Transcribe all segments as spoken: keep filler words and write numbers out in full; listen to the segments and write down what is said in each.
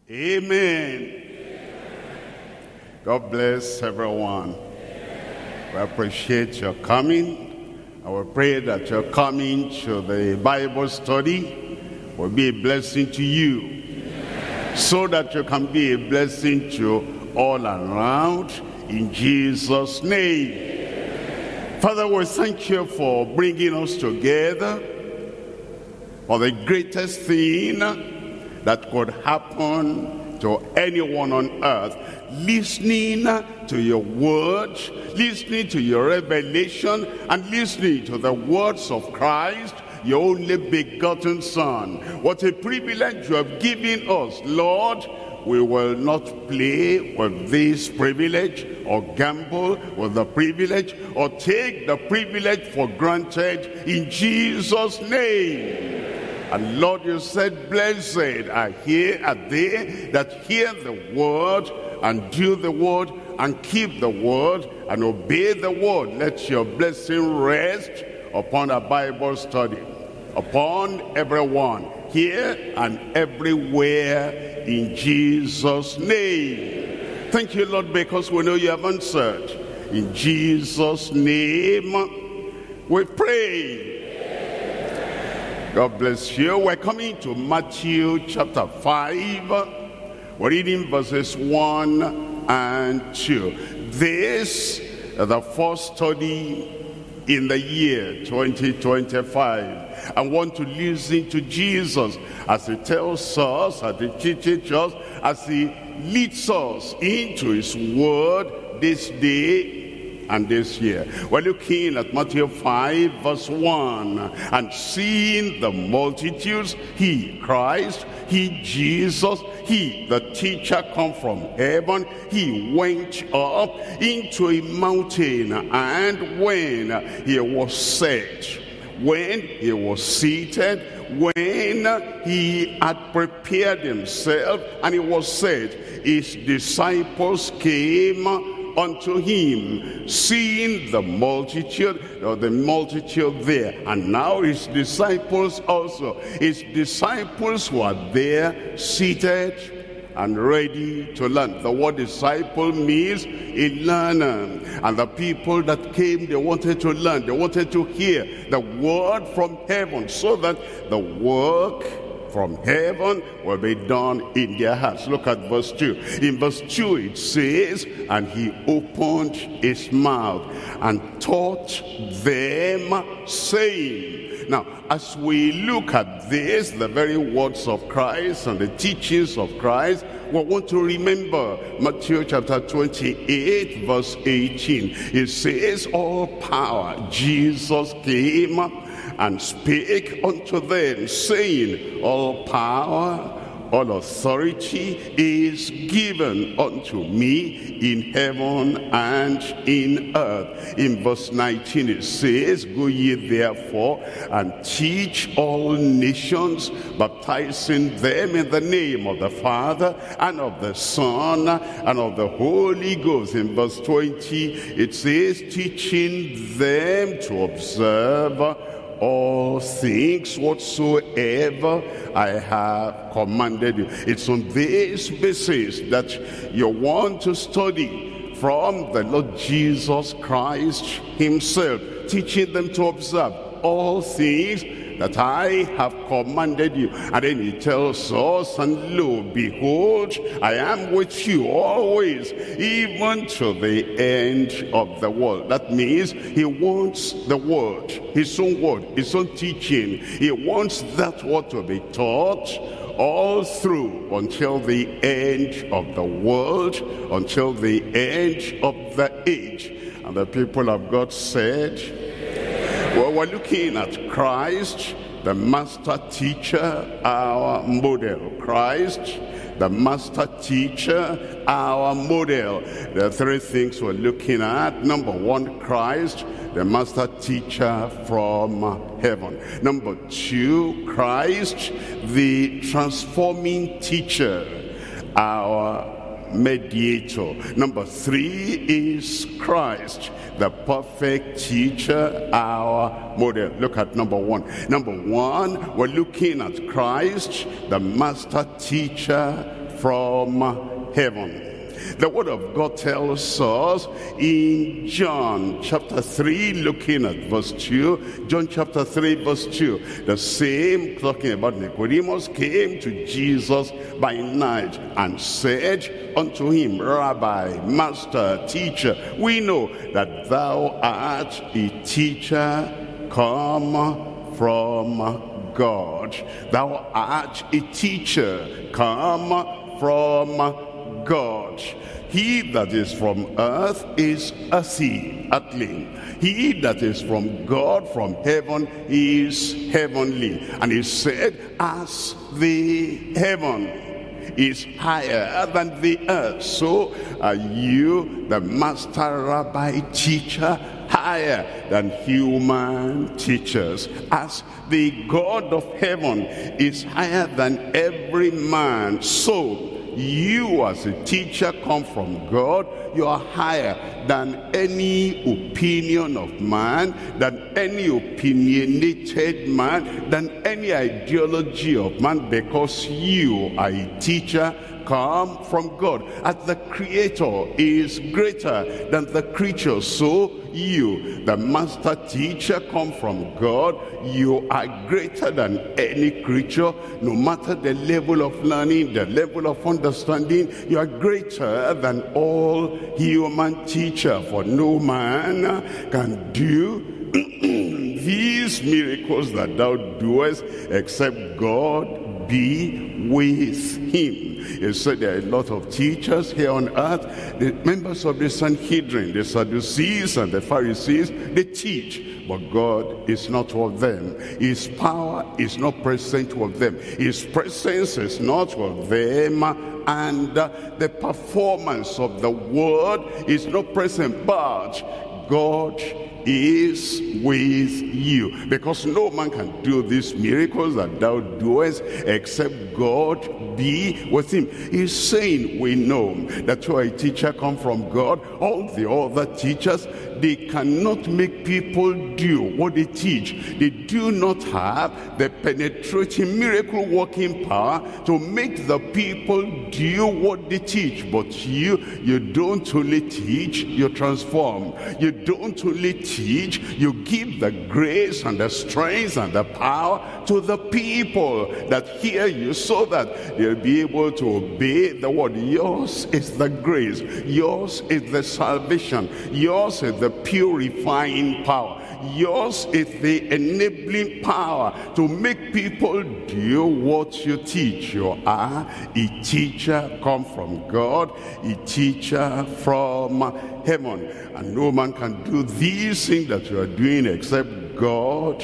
Amen. God bless everyone. We appreciate your coming. I will pray that your coming to the Bible study will be a blessing to you, so that you can be a blessing to all around, in Jesus' name. Father, we thank you for bringing us together for the greatest thing that could happen to anyone on earth, listening to your word, listening to your revelation, and listening to the words of Christ, your only begotten Son. What a privilege you have given us, Lord. We will not play with this privilege or gamble with the privilege or take the privilege for granted, in Jesus' name. And Lord, you said, blessed are here are they that hear the word and do the word and keep the word and obey the word. Let your blessing rest upon our Bible study, upon everyone here and everywhere, in Jesus' name. Thank you, Lord, because we know you have answered. In Jesus' name we pray. God bless you. We're coming to Matthew chapter five. We're reading verses one and two. This is the first study in the year twenty twenty-five. I want to listen to Jesus as he tells us, as he teaches us, as he leads us into his word this day and this year. We're looking at Matthew five verse one. And seeing the multitudes, he, Christ, he, Jesus, he, the teacher, come from heaven, he went up into a mountain, and when he was set, when he was seated, when he had prepared himself, and he was set, his disciples came unto him, seeing the multitude, or the multitude there. And now his disciples also, his disciples were there seated and ready to learn. The word disciple means a learner. And the people that came, they wanted to learn, they wanted to hear the word from heaven, so that the work from heaven will be done in their hearts. Look at verse two. In verse two it says, and he opened his mouth and taught them, saying. Now, as we look at this, the very words of Christ and the teachings of Christ, we want to remember Matthew chapter twenty-eight verse eighteen. It says, all power, Jesus came and spake unto them, saying, all power, all authority is given unto me in heaven and in earth. In verse nineteen it says, go ye therefore and teach all nations, baptizing them in the name of the Father and of the Son and of the Holy Ghost. In verse twenty it says, teaching them to observe all things whatsoever I have commanded you. It's on this basis that you want to study from the Lord Jesus Christ himself, teaching them to observe all things that I have commanded you. And then he tells us, and lo, behold, I am with you always, even to the end of the world. That means he wants the word, his own word, his own teaching. He wants that word to be taught all through until the end of the world, until the end of the age. And the people of God said, well, we're looking at Christ, the master teacher, our model. Christ, the master teacher, our model. There are three things we're looking at. Number one, Christ, the master teacher from heaven. Number two, Christ, the transforming teacher, our mediator. Number three is Christ, the perfect teacher, our model. Look at number one. Number one, we're looking at Christ, the master teacher from heaven. The word of God tells us in John chapter three, looking at verse two, John chapter three verse two, the same, talking about Nicodemus, came to Jesus by night and said unto him, Rabbi, Master, Teacher, we know that thou art a teacher come from God. Thou art a teacher come from God. He that is from earth is earthy, earthly. He that is from God, from heaven, is heavenly. And he said, as the heaven is higher than the earth, so are you, the master, rabbi, teacher, higher than human teachers. As the God of heaven is higher than every man, so you as a teacher come from God, you are higher than any opinion of man, than any opinionated man, than any ideology of man, because you are a teacher come from God. As the Creator is greater than the creature, so you, the master teacher, come from God. You are greater than any creature, no matter the level of learning, the level of understanding. You are greater than all human teacher, for no man can do these miracles that thou doest except God be with him. He said there are a lot of teachers here on earth. The members of the Sanhedrin, the Sadducees and the Pharisees, they teach, but God is not with them. His power is not present with them. His presence is not with them. And uh, the performance of the word is not present, but God is with you, because no man can do these miracles that thou doest except God be with him. He's saying, we know that you are a teacher come from God. All the other teachers, they cannot make people do what they teach. They do not have the penetrating miracle working power to make the people do what they teach. But you, you don't only teach, you transform. You don't only teach, you give the grace and the strength and the power to the people that hear you, so that they'll be able to obey the word. Yours is the grace, yours is the salvation, yours is the purifying power, yours is the enabling power to make people do what you teach. You are a teacher come from God, a teacher from heaven, and no man can do these things that you are doing except God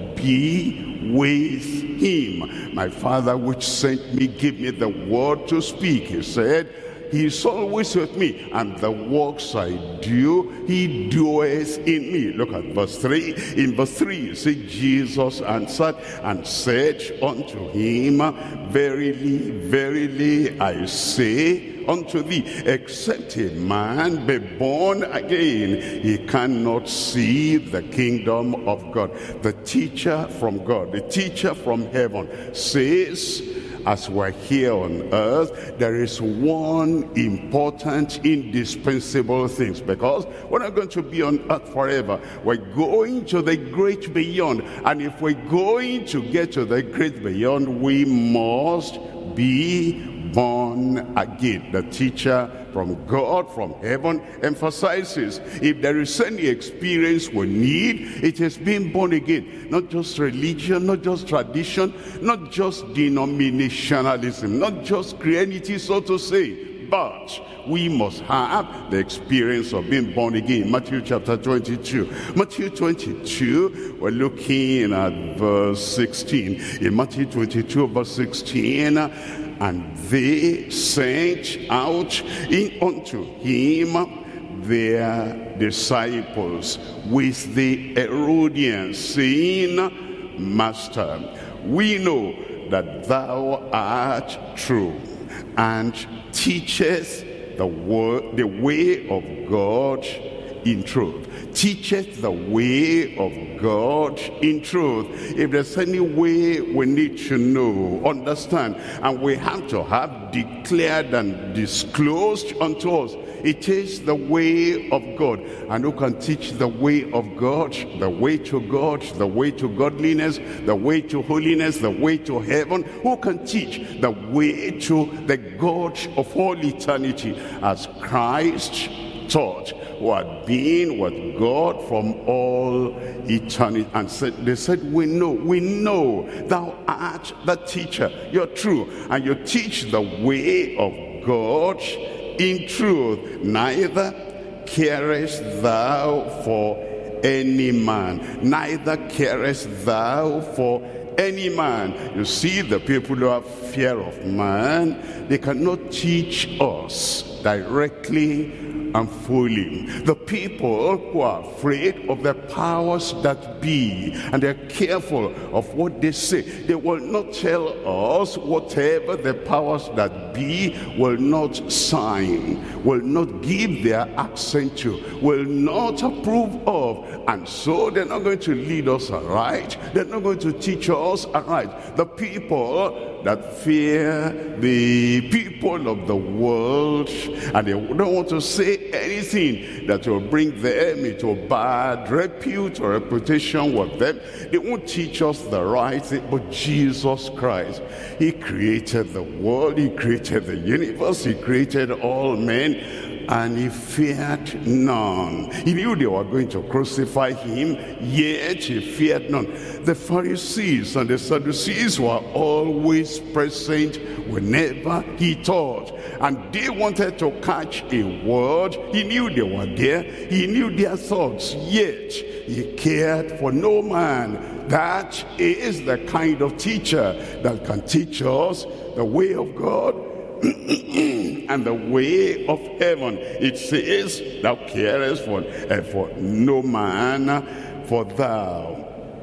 be with him. My Father which sent me gave me the word to speak. He said, he is always with me, and the works I do, he doeth in me. Look at verse three. In verse three, you see, Jesus answered and said unto him, verily, verily, I say unto thee, except a man be born again, he cannot see the kingdom of God. The teacher from God, the teacher from heaven says, as we're here on earth, there is one important, indispensable thing, because we're not going to be on earth forever. We're going to the great beyond, and if we're going to get to the great beyond, we must be born again. The teacher from God, from heaven, emphasizes, if there is any experience we need, it is being born again. Not just religion, not just tradition, not just denominationalism, not just Christianity, so to say, but we must have the experience of being born again. Matthew chapter twenty-two. Matthew twenty-two, we're looking at verse sixteen. In Matthew twenty-two, verse sixteen, and they sent out in unto him their disciples with the Herodians, saying, Master, we know that thou art true, and teachest the word, the way of God in truth. Teacheth the way of God in truth. If there's any way we need to know, understand, and we have to have declared and disclosed unto us, it is the way of God. And who can teach the way of God, the way to God, the way to godliness, the way to holiness, the way to heaven? Who can teach the way to the God of all eternity, as Christ taught, who had been with God from all eternity? And said, they said, we know, we know thou art the teacher. You're true, and you teach the way of God in truth. Neither carest thou for any man, neither carest thou for any man. You see, the people who have fear of man, they cannot teach us directly and fully. The people who are afraid of the powers that be, and they're careful of what they say, they will not tell us whatever the powers that be will not sign, will not give their accent to, will not approve of. And so they're not going to lead us aright. They're not going to teach us aright. The people that fear the people of the world, and they don't want to say anything that will bring them into bad repute or reputation with them. They won't teach us the right thing. But Jesus Christ, he created the world, he created the universe, he created all men, and he feared none. He knew they were going to crucify him, yet he feared none. The Pharisees and the Sadducees were always present whenever he taught, and they wanted to catch a word. He knew they were there, he knew their thoughts, yet he cared for no man. That is the kind of teacher that can teach us the way of God and the way of heaven. It says, thou carest for, uh, for no man, for thou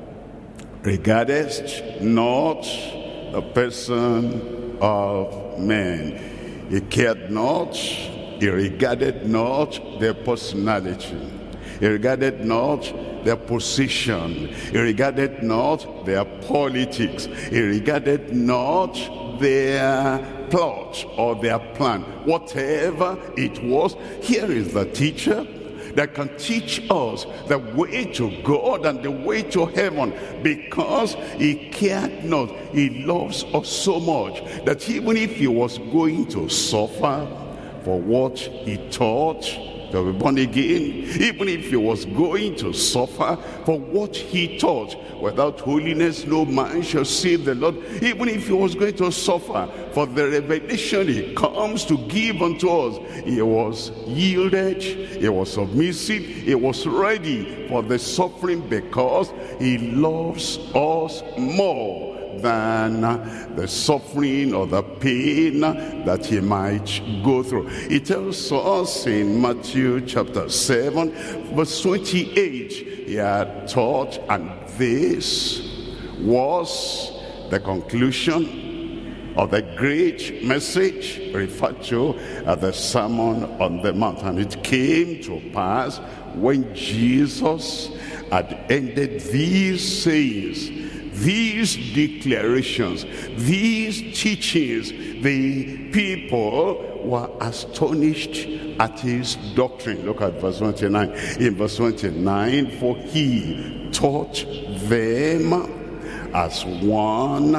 regardest not the person of men. He cared not, he regarded not their personality. He regarded not their position. He regarded not their politics. He regarded not their plot or their plan. Whatever it was, here is the teacher that can teach us the way to God and the way to heaven, because he cared not. He loves us so much that even if he was going to suffer for what he taught, to be born again, even if he was going to suffer for what he taught, without holiness no man shall see the Lord, even if he was going to suffer for the revelation he comes to give unto us, he was yielded, he was submissive, he was ready for the suffering, because he loves us more than the suffering or the pain that he might go through. It tells us in Matthew chapter seven verse twenty-eight, he had taught, and this was the conclusion of the great message referred to as the Sermon on the Mount. And it came to pass, when Jesus had ended these sayings, these declarations, these teachings, the people were astonished at his doctrine. Look at verse twenty-nine. In verse twenty-nine, for he taught them as one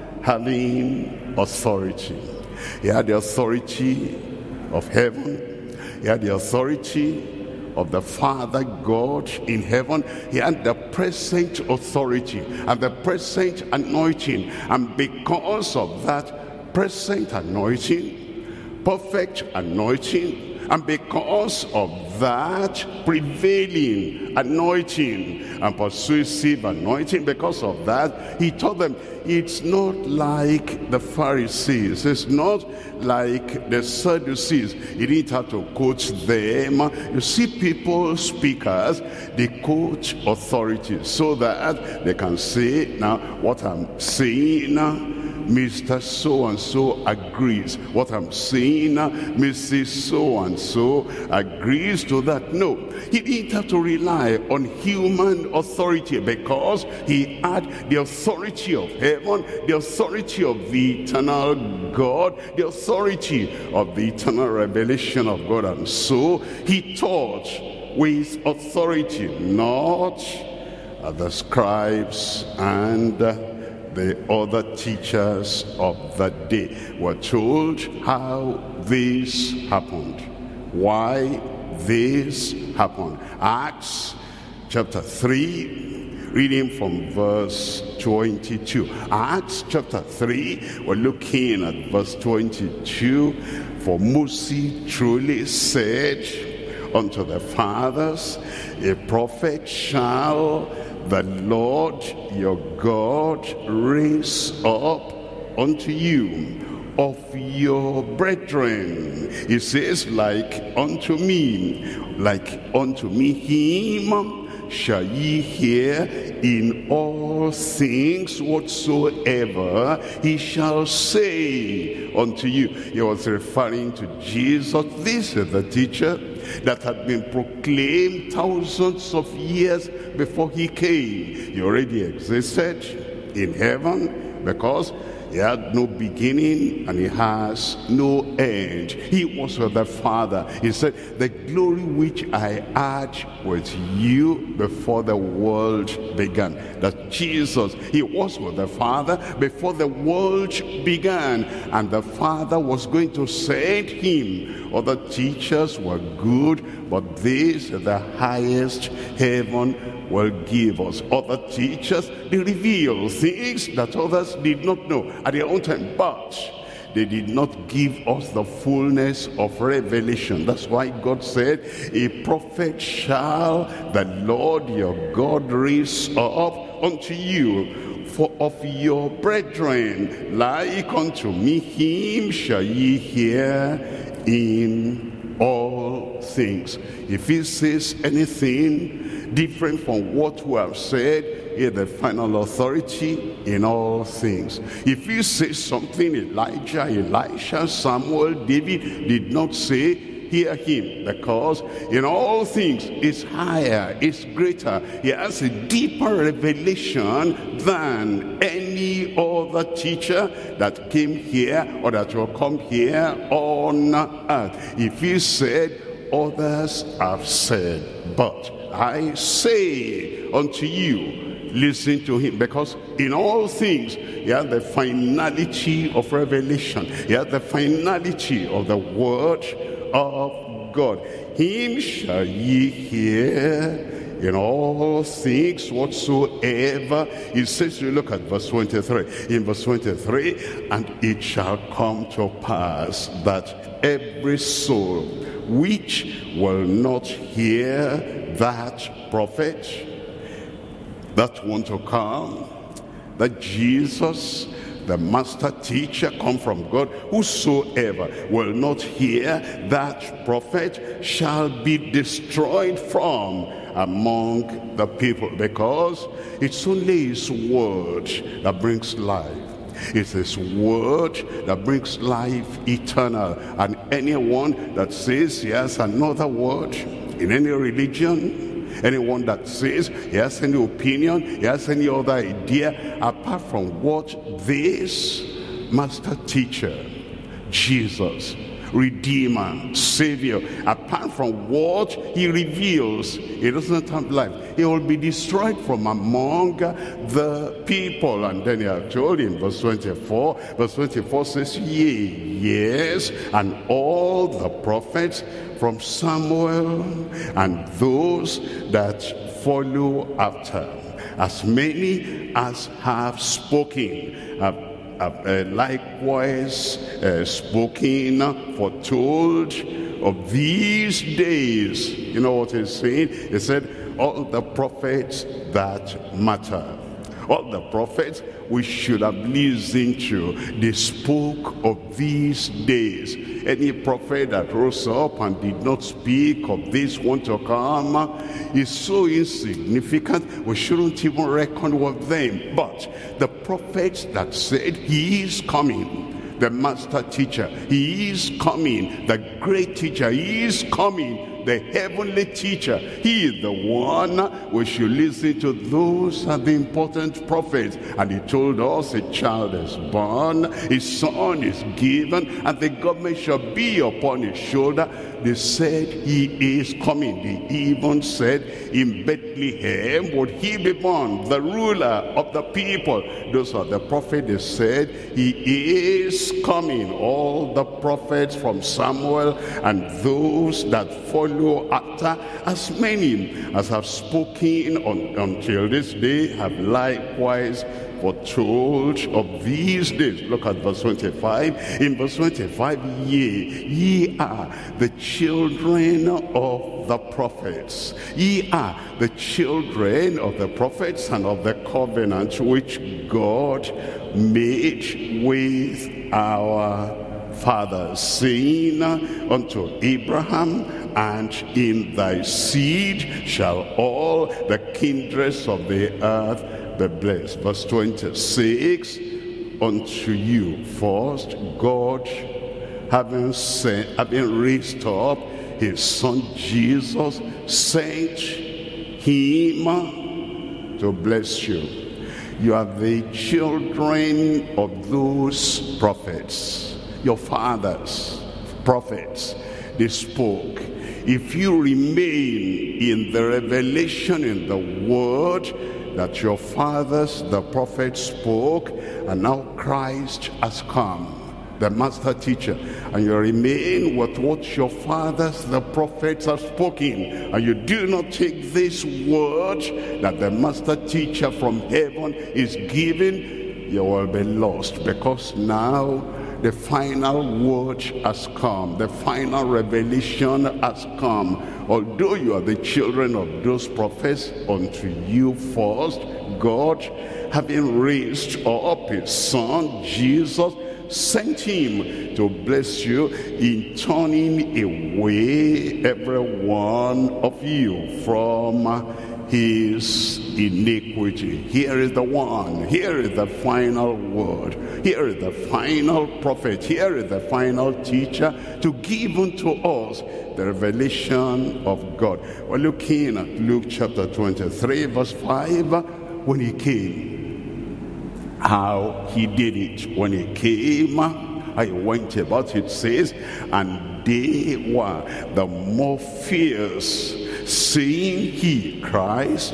having authority. He had the authority of heaven. He had the authority of the Father God in heaven. He had the present authority and the present anointing, and because of that present anointing, perfect anointing, and because of that prevailing anointing and persuasive anointing, because of that, he taught them. It's not like the Pharisees, it's not like the Sadducees. He didn't have to quote them. You see, people, speakers, they quote authorities so that they can say, now what I'm saying Mister So-and-so agrees. What I'm saying, Missus So-and-so agrees to that. No, he didn't have to rely on human authority, because he had the authority of heaven, the authority of the eternal God, the authority of the eternal revelation of God. And so he taught with authority, not uh, the scribes and uh, the other teachers of that day. We're told how this happened, why this happened. Acts chapter three, reading from verse twenty-two. Acts chapter three, we're looking at verse twenty-two. For Moses truly said unto the fathers, a prophet shall the Lord your God raise up unto you of your brethren. He says, like unto me, like unto me, him shall ye hear in all things whatsoever he shall say unto you. He was referring to Jesus. This is the teacher that had been proclaimed thousands of years before he came. He already existed in heaven because he had no beginning and he has no end. He was with the Father. He said, the glory which I had with you before the world began. That Jesus, he was with the Father before the world began. And the Father was going to send him. Other teachers were good, but this, the highest heaven will give us. Other teachers, they reveal things that others did not know at their own time, but they did not give us the fullness of revelation. That's why God said, a prophet shall the Lord your God raise up unto you, for of your brethren, like unto me, him shall ye hear in all things. If he says anything different from what we have said, he is the final authority in all things. If he says something Elijah, Elisha, Samuel, David did not say, hear him, because in all things is higher, is greater. He has a deeper revelation than any other teacher that came here or that will come here on earth. If he said, others have said, but I say unto you, listen to him, because in all things he has the finality of revelation. He has the finality of the word of God. Him shall ye hear in all things whatsoever. It says, you look at verse twenty-three. In verse twenty-three, and it shall come to pass that every soul which will not hear that prophet, that one to come, that Jesus, the master teacher, come from God, whosoever will not hear that prophet shall be destroyed from among the people, because it's only his word that brings life. It's his word that brings life eternal. And anyone that says he has another word in any religion, anyone that says he has any opinion, he has any other idea apart from what this master teacher, Jesus, Redeemer, Savior, apart from what he reveals, he doesn't have life. He will be destroyed from among the people. And then he had told in verse twenty-four, verse twenty-four says, yea, yes, and all the prophets from Samuel and those that follow after, as many as have spoken, have Uh, likewise uh, spoken, foretold of these days. You know what he's saying? He said, all the prophets that matter, All the prophets we should have listened to, they spoke of these days. Any prophet that rose up and did not speak of this one to come is so insignificant, we shouldn't even reckon with them. But the prophets that said he is coming, the master teacher, he is coming, the great teacher, he is coming, the heavenly teacher, he is the one we should listen to. Those are the important prophets. And he told us a child is born, his son is given, and the government shall be upon his shoulder. They said he is coming. They even said in Bethlehem would he be born, the ruler of the people. Those are the prophets. They said he is coming. All the prophets from Samuel and those that follow after, as many as have spoken on, until this day, have likewise foretold of these days. Look at verse twenty-five. In verse twenty-five, ye, ye are the children of the prophets. Ye are the children of the prophets and of the covenant which God made with our fathers, saying unto Abraham, and in thy seed shall all the kindreds of the earth be blessed. Verse twenty-six, unto you first God, having sent, having raised up his son Jesus, sent him to bless you. You are the children of those prophets, your fathers, prophets. They spoke. If you remain in the revelation, in the word that your fathers, the prophets, spoke, and now Christ has come, the master teacher, and you remain with what your fathers, the prophets, have spoken, and you do not take this word that the master teacher from heaven is giving, you will be lost, because now the final word has come. The final revelation has come. Although you are the children of those prophets, unto you first, God, having raised up his son, Jesus, sent him to bless you in turning away every one of you from his iniquity. Here is the one. Here is the final word. Here is the final prophet. Here is the final teacher to give unto us the revelation of God. We're looking at Luke chapter twenty-three, verse five. When he came, how he did it. When he came, I went about, it says, and they were the more fierce, saying, he, Christ,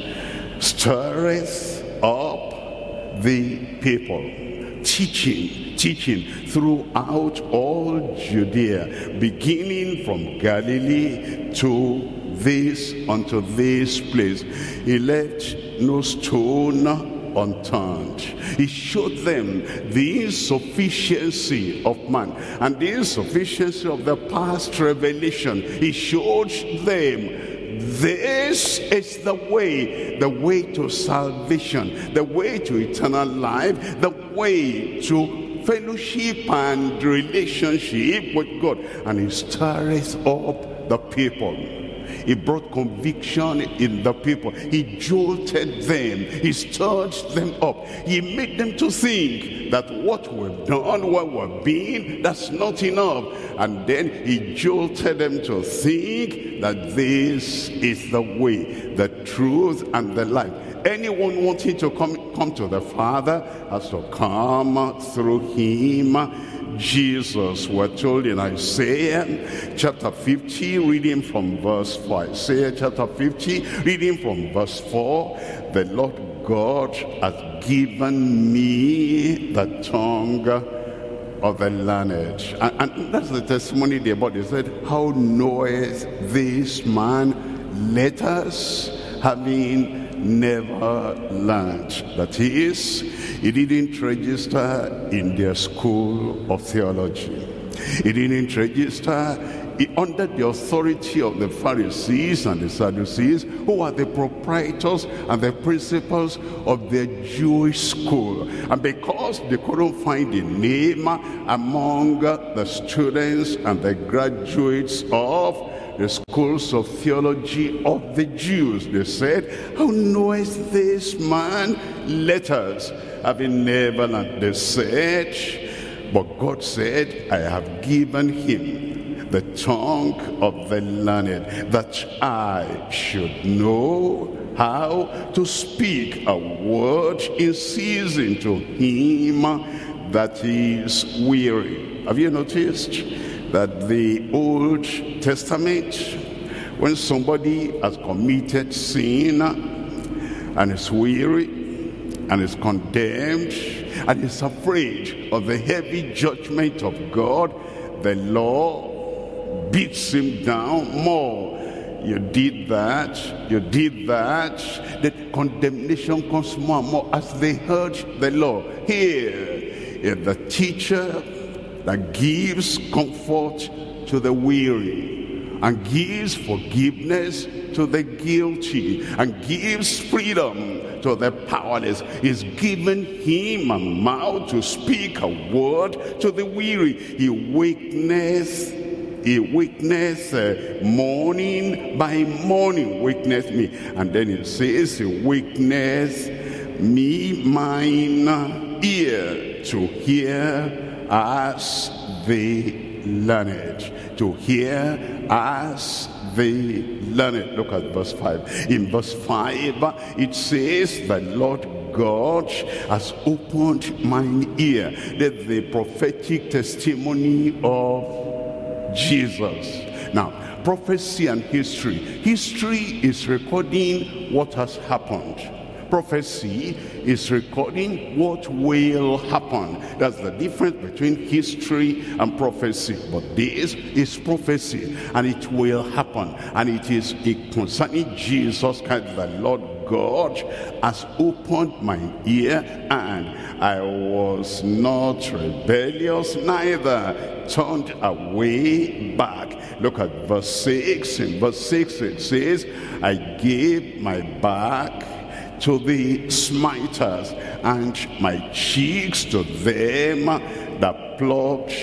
stirreth up the people. Teaching, teaching throughout all Judea, beginning from Galilee to this, unto this place. He left no stone unturned. He showed them the insufficiency of man and the insufficiency of the past revelation. He showed them this is the way, the way to salvation, the way to eternal life, the way to fellowship and relationship with God. And he stirs up the people. He brought conviction in the people. He jolted them. He stirred them up. He made them to think that what we've done, what we've been, that's not enough. And then he jolted them to think that this is the way, the truth, and the life. Anyone wanting to come, come to the Father has to come through him. Jesus, we're told in Isaiah chapter fifty, reading from verse four. Isaiah chapter fifty, reading from verse four. The Lord God has given me the tongue of the learned. And, and that's the testimony there. But he said, how knoweth this man letters, having never learned? That is, he didn't register in their school of theology. He didn't register under the authority of the Pharisees and the Sadducees, who are the proprietors and the principals of the Jewish school. And because they couldn't find a name among the students and the graduates of the schools of theology of the Jews, they said, how knowest this man letters, having never learned? They said, but God said, I have given him the tongue of the learned, that I should know how to speak a word in season to him that is weary. Have you noticed that the Old Testament, when somebody has committed sin and is weary and is condemned and is afraid of the heavy judgment of God, the law beats him down more. You did that, you did that. The condemnation comes more and more as they heard the law. Here is the teacher that gives comfort to the weary and gives forgiveness to the guilty and gives freedom to the powerless. Is given him a mouth to speak a word to the weary. He wakeneth, he wakeneth uh, morning by morning, wakeneth me. And then it says, he wakeneth me mine ear to hear as they learned, to hear as they learned. Look at verse five. In verse five, it says, the Lord God has opened mine ear. That's the prophetic testimony of Jesus. Now, prophecy and history. History is recording what has happened. Prophecy is recording what will happen. That's the difference between history and prophecy. But this is prophecy, and it will happen. And it is concerning Jesus Christ, the Lord God has opened my ear, and I was not rebellious, neither turned away back. Look at verse six. In verse six it says, I gave my back to the smiters, and my cheeks to them that plucked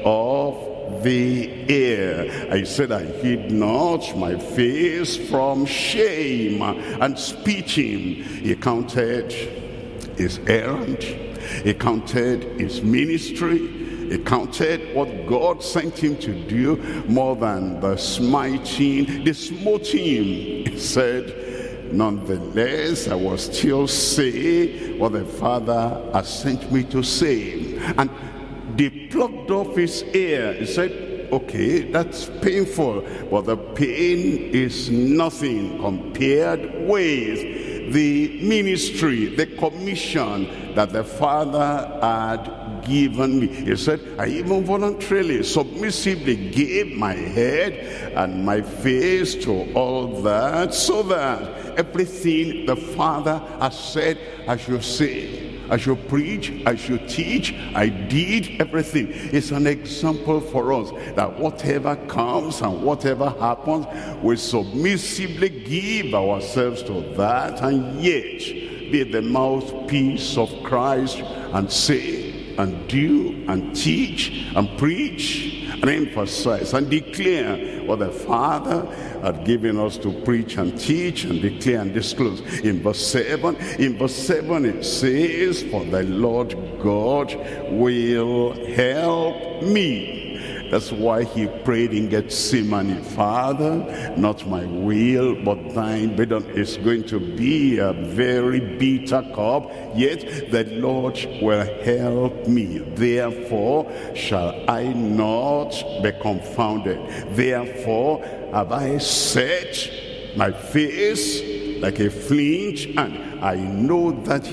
off the air. I said, I hid not my face from shame and spitting. He counted his errand, he counted his ministry, he counted what God sent him to do more than the smiting, the smoting. He said, nonetheless, I will still say what the Father has sent me to say. And they plucked off his ear. He said, okay, that's painful, but the pain is nothing compared with the ministry, the commission that the Father had given me. He said, I even voluntarily, submissively gave my head and my face to all that, so that everything the Father has said I should say, I should preach, I should teach, I did everything. It's an example for us that whatever comes and whatever happens, we submissively give ourselves to that, and yet be the mouthpiece of Christ and say and do and teach and preach and emphasize and declare what the Father had given us to preach and teach and declare and disclose. In verse seven, in verse seven it says, for the Lord God will help me. That's why he prayed in Gethsemane, Father, not my will, but thine be done. It's going to be a very bitter cup, yet the Lord will help me. Therefore shall I not be confounded. Therefore have I set my face like a flint, and I know that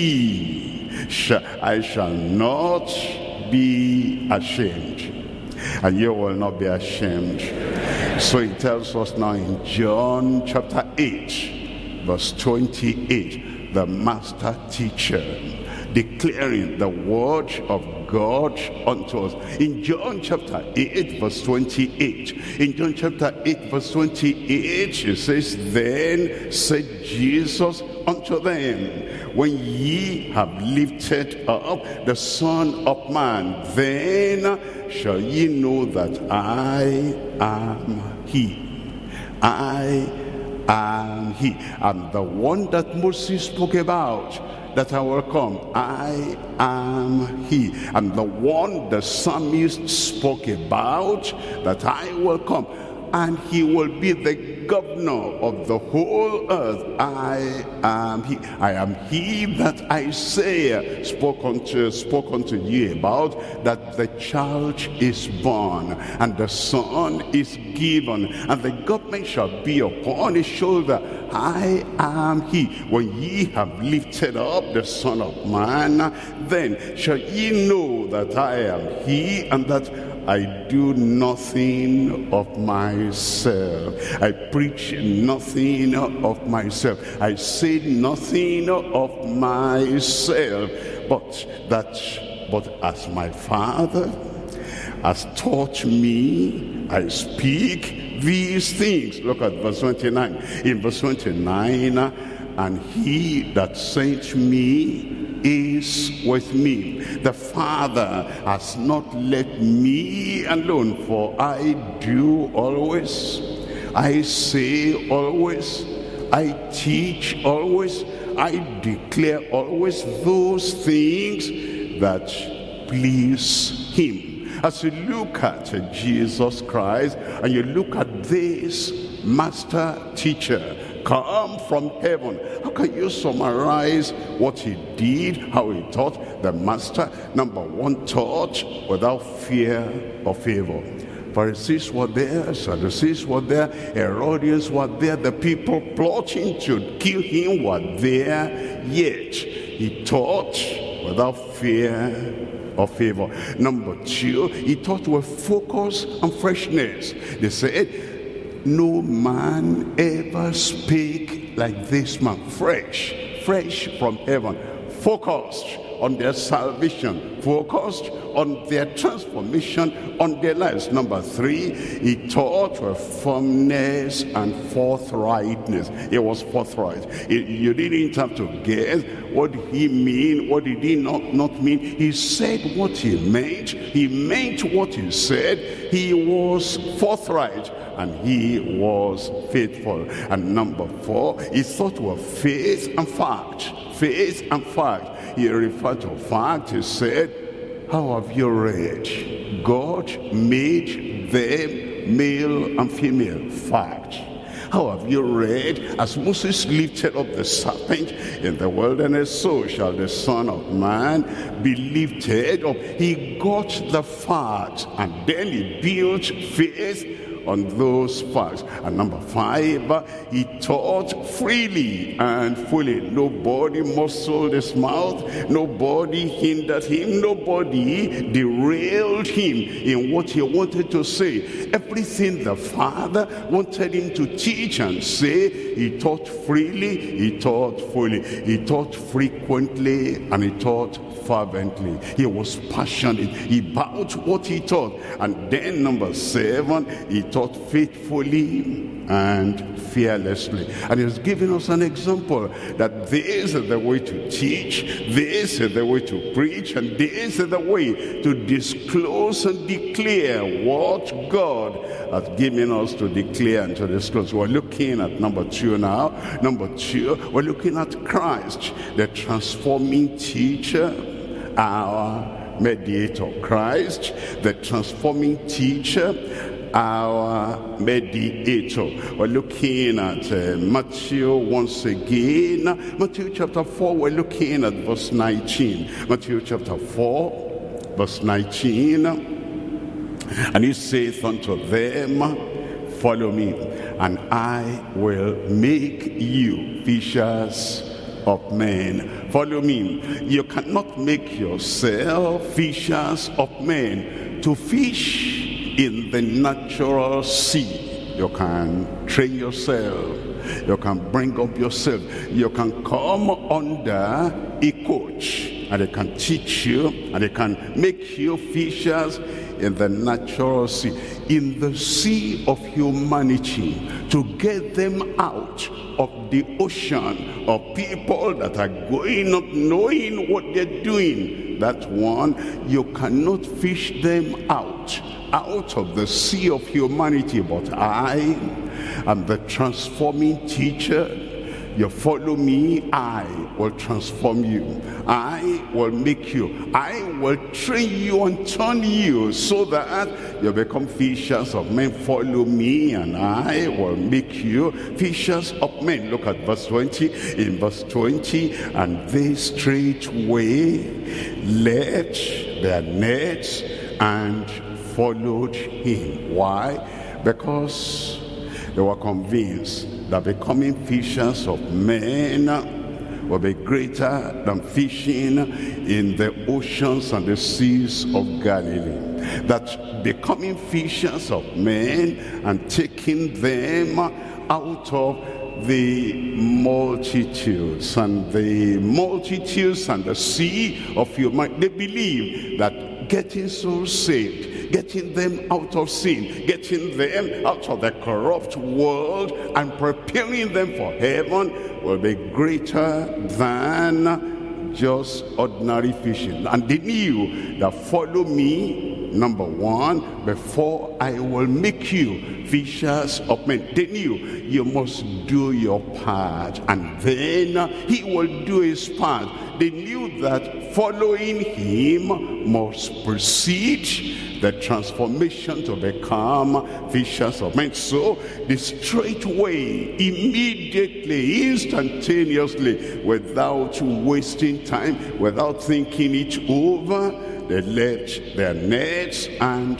he shall, I shall not be ashamed. And you will not be ashamed. So he tells us now in John chapter eight, verse twenty-eight, the master teacher, declaring the word of God unto us. In John chapter eight, verse twenty-eight, in John chapter eight, verse twenty-eight, it says, then said Jesus unto them, when ye have lifted up the Son of Man, then shall ye know that I am he. I am he. I'm the one that Moses spoke about, that I will come. I am he. I'm the one the psalmist spoke about, that I will come. And he will be the governor of the whole earth. I am he. I am he that Isaiah spoke unto, spoke unto you about, that the child is born, and the son is given, and the government shall be upon his shoulder. I am he. When ye have lifted up the Son of Man, then shall ye know that I am he, and that I do nothing of myself. I preach nothing of myself. I say nothing of myself. But that, but as my Father has taught me, I speak these things. Look at verse twenty-nine. In verse twenty-nine, and he that sent me is with me. The Father has not let me alone, for I do always, I say always, I teach always, I declare always those things that please him. As you look at Jesus Christ and you look at this master teacher come from heaven, how can you summarize what he did, how he taught? The master, number one, taught without fear or favor. Pharisees were there, Sadducees were there, Herodians were there, the people plotting to kill him were there, yet he taught without fear or favor. Number two, he taught with focus and freshness. They said, no man ever spake like this man. Fresh, fresh from heaven, focused on their salvation, focused on their transformation, on their lives. Number three, he taught with firmness and forthrightness. He was forthright. You didn't have to guess what did he mean, what did he not, not mean. He said what he meant. He meant what he said. He was forthright, and he was faithful. And number four, he taught with faith and fact. Faith and fact. He referred to fact. He said, how have you read? God made them male and female. Fact. How have you read? As Moses lifted up the serpent in the wilderness, so shall the Son of Man be lifted up. He got the fact, and then he built faith on those facts. And number five, he taught freely and fully. Nobody muscled his mouth, nobody hindered him, nobody derailed him in what he wanted to say. Everything the Father wanted him to teach and say, he taught freely, he taught fully, he taught frequently, and he taught fervently. He was passionate. He vowed what he taught. And then number seven, he taught faithfully and fearlessly. And he's giving us an example that this is the way to teach, this is the way to preach, and this is the way to disclose and declare what God has given us to declare and to disclose. We're looking at number two now. Number two, we're looking at Christ, the transforming teacher, our mediator. Christ, the transforming teacher, our mediator. We're looking at uh, Matthew once again. Matthew chapter four, we're looking at verse nineteen. Matthew chapter four, verse nineteen. And he saith unto them, follow me, and I will make you fishers of men. Follow me. You cannot make yourself fishers of men. To fish in the natural sea, you can train yourself, you can bring up yourself, you can come under a coach and they can teach you, and they can make you fishers in the natural sea, in the sea of humanity, to get them out of the ocean of people that are going up knowing what they're doing. That one, you cannot fish them out, out of the sea of humanity. But I am the transforming teacher. You follow me, I will transform you. I will make you. I will train you and turn you so that you become fishers of men. Follow me and I will make you fishers of men. Look at verse twenty. In verse twenty, and they straightway left their nets and followed him. Why? Because they were convinced that becoming fishers of men will be greater than fishing in the oceans and the seas of Galilee. That becoming fishers of men and taking them out of the multitudes and the multitudes and the sea of humanity, they believe that getting souls saved, getting them out of sin, getting them out of the corrupt world and preparing them for heaven will be greater than just ordinary fishing. And they knew that follow me, number one, before I will make you fishers of men. They knew you must do your part, and then he will do his part. They knew that following him must precede the transformation to become fishers of men. So they straightway, immediately, instantaneously, without wasting time, without thinking it over, they left their nets and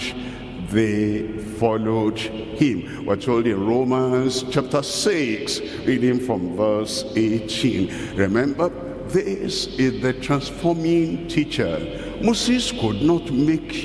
they followed him. We're told in Romans chapter six, reading from verse eighteen. Remember, this is the transforming teacher. Moses could not make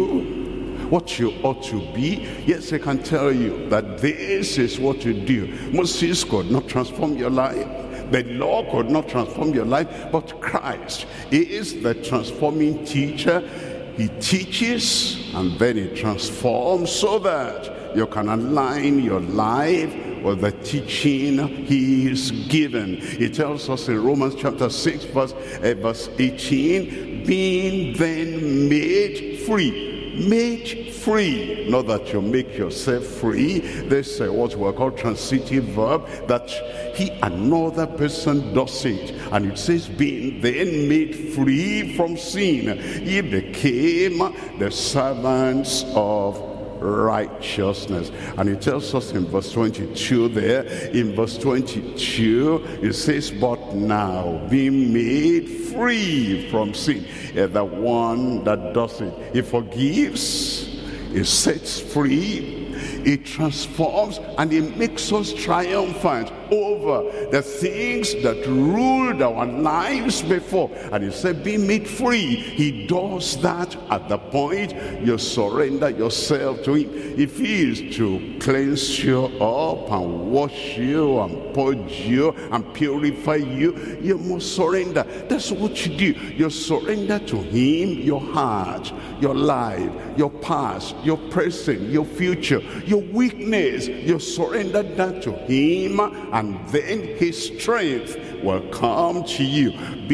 you what you ought to be. Yes, I can tell you that this is what you do. Moses could not transform your life. The law could not transform your life, but Christ is the transforming teacher. He teaches and then he transforms so that you can align your life with the teaching he is given. He tells us in Romans chapter six verse, uh, verse eighteen, being then made free. Made free, not that you make yourself free. This is what we call transitive verb, that he, another person does it. And it says, being then made free from sin, he became the servants of righteousness. And it tells us in verse twenty-two there, in verse twenty-two, it says, but now being made free from sin, is the one that does it. He forgives, he sets free, he transforms, and he makes us triumphant over the things that ruled our lives before. And he said, be made free. He does that at the point you surrender yourself to him. If he is to cleanse you up and wash you and purge you and purify you, you must surrender. That's what you do. You surrender to him your heart, your life, your past, your present, your future, your weakness. You surrender that to him, and then his strength will come to you.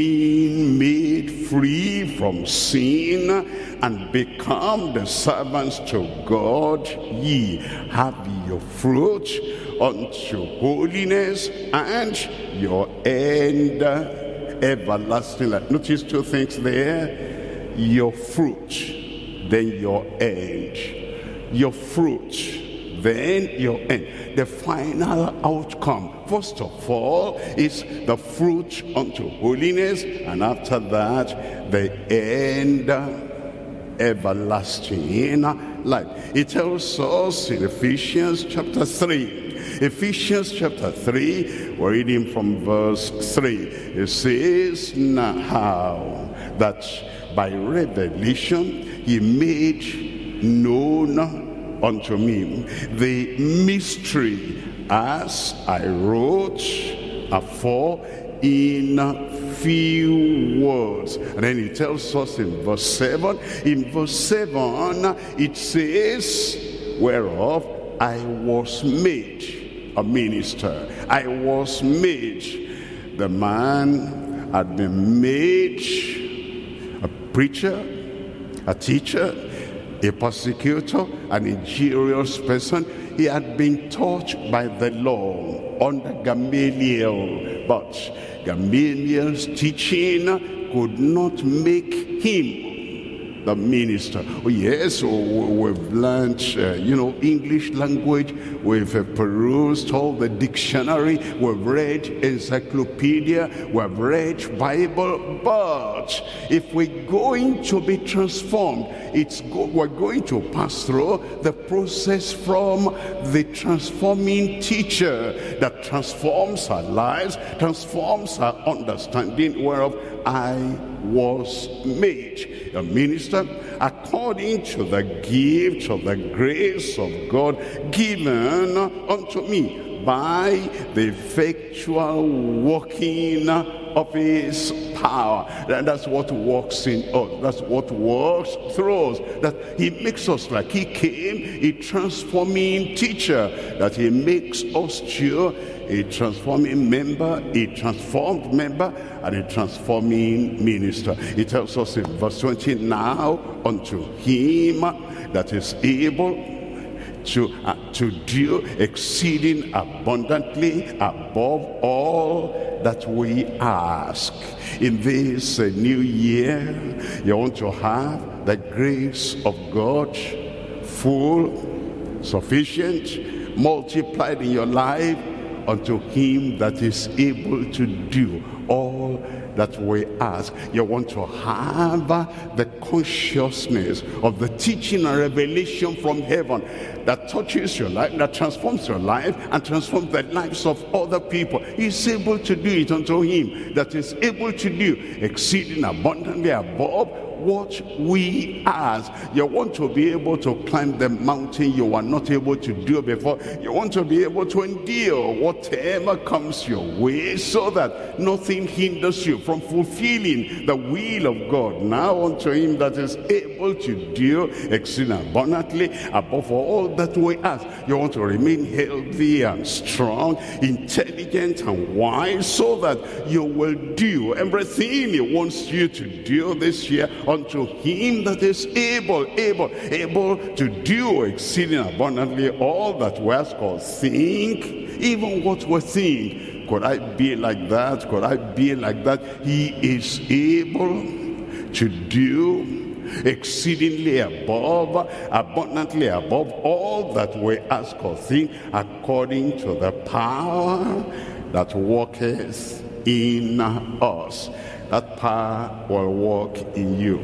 Being made free from sin and become the servants to God, ye have your fruit unto holiness, and your end everlasting life. Notice two things there. Your fruit, then your end. Your fruit, then your end. The final outcome, first of all, is the fruit unto holiness, and after that, the end everlasting life. It tells us in Ephesians chapter three. Ephesians chapter three, we're reading from verse three. It says, now that by revelation he made known unto me the mystery, as I wrote afore in few words. And then he tells us in verse seven, in verse seven, it says, whereof I was made a minister. I was made. The man had been made a preacher, a teacher, a persecutor, an injurious person. He had been taught by the law under Gamaliel, but Gamaliel's teaching could not make him the minister. Oh yes, oh, we've learned, uh, you know, English language. We've uh, perused all the dictionary. We've read encyclopedia. We've read Bible. But if we're going to be transformed, it's go we're going to pass through the process from the transforming teacher that transforms our lives, transforms our understanding, whereof I was made a minister according to the gift of the grace of God given unto me by the effectual working of his power. And that's what works in us. That's what works through us. That he makes us like he came, a transforming teacher, that he makes us to a transforming member, a transformed member, and a transforming minister. He tells us in verse twenty, now unto him that is able to, uh, to do exceeding abundantly above all that we ask. In this uh, new year, you want to have the grace of God full, sufficient, multiplied in your life, unto him that is able to do all that we ask. You want to have the consciousness of the teaching and revelation from heaven that touches your life, that transforms your life and transforms the lives of other people. He's able to do it unto him that is able to do exceeding abundantly above what we ask. You want to be able to climb the mountain you were not able to do before. You want to be able to endure whatever comes your way, so that nothing hinders you from fulfilling the will of God. Now unto him that is able to do exceeding abundantly above all that we ask. You want to remain healthy and strong, intelligent and wise, so that you will do everything he wants you to do this year unto him that is able, able, able to do exceeding abundantly all that we ask or think, even what we think. Could I be like that? Could I be like that? He is able to do exceedingly above, abundantly above all that we ask or think, according to the power that worketh in us. That power will work in you.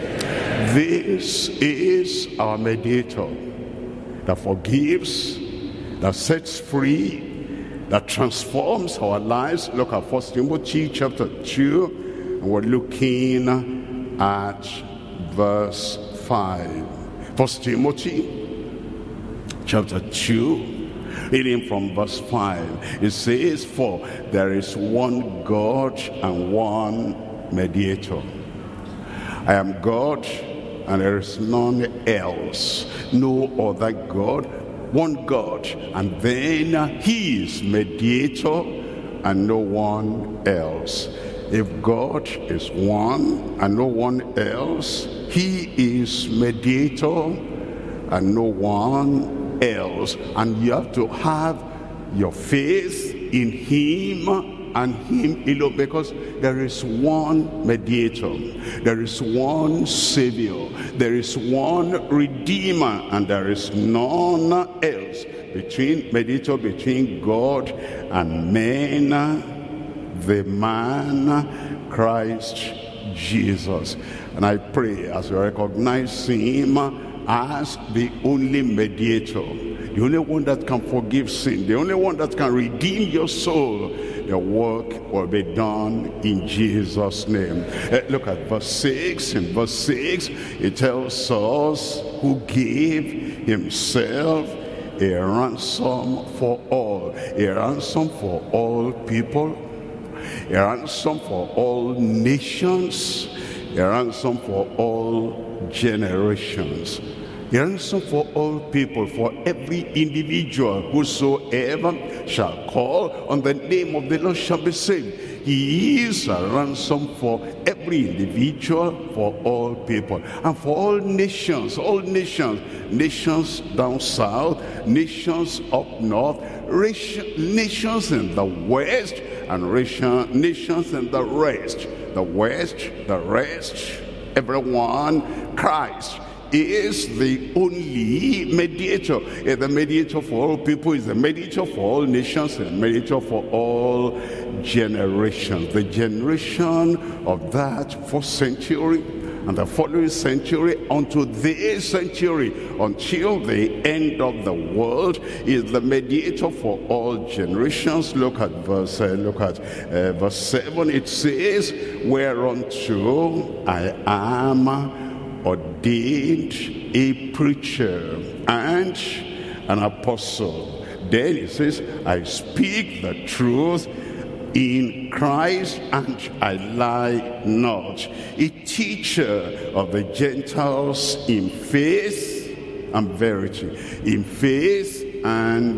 This is our mediator that forgives, that sets free, that transforms our lives. Look at First Timothy chapter two, and we're looking at verse five. First Timothy chapter two, reading from verse five, it says, for there is one God and one mediator. I am God and there is none else, no other God, one God, and then he is mediator and no one else. If God is one and no one else, he is mediator and no one else. And you have to have your faith in him and him alone, because there is one mediator, there is one savior, there is one redeemer, and there is none else between mediator between God and men, the man Christ Jesus. And I pray as you recognize him as the only mediator, the only one that can forgive sin, the only one that can redeem your soul, the work will be done in Jesus' name. Uh, look at verse six. In verse six, it tells us who gave himself a ransom for all, a ransom for all people, a ransom for all nations, a ransom for all generations, a ransom for all people, for every individual. Whosoever shall call on the name of the Lord shall be saved. He is a ransom for every individual, for all people, and for all nations, all nations, nations down south, nations up north, nations in the west, and nations in the rest. The west, the rest, everyone. Christ is the only mediator. Is the mediator for all people, is the mediator for all nations, and the mediator for all generations. The generation of that first century and the following century unto this century, until the end of the world, is the mediator for all generations. Look at verse uh, look at uh, verse seven. It says, whereunto I am ordained a preacher and an apostle. Then it says, I speak the truth in Christ, and I lie not, a teacher of the Gentiles in faith and verity, in faith and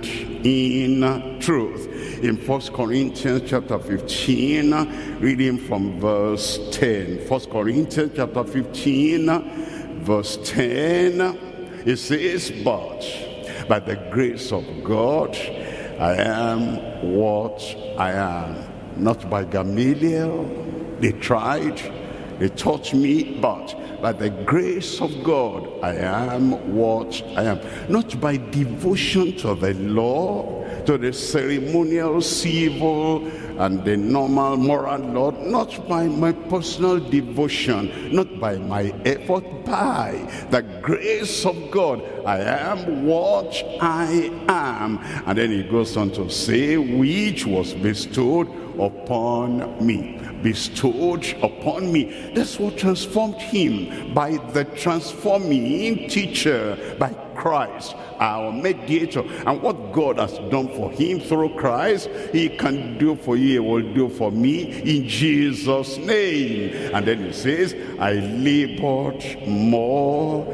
in truth. In First Corinthians chapter fifteen, reading from verse ten. First Corinthians chapter fifteen, verse ten, it says, but by the grace of God I am what I am. Not by Gamaliel, they tried, they taught me, but by the grace of God I am what I am. Not by devotion to the law, to the ceremonial, civil, and the normal moral law, not by my personal devotion, not by my effort, by the grace of God I am what I am. And then he goes on to say, which was bestowed upon me, bestowed upon me. That's what transformed him, by the transforming teacher, by Christ, our mediator. And what God has done for him through Christ, he can do for you, he will do for me in Jesus' name. And then he says, I labored more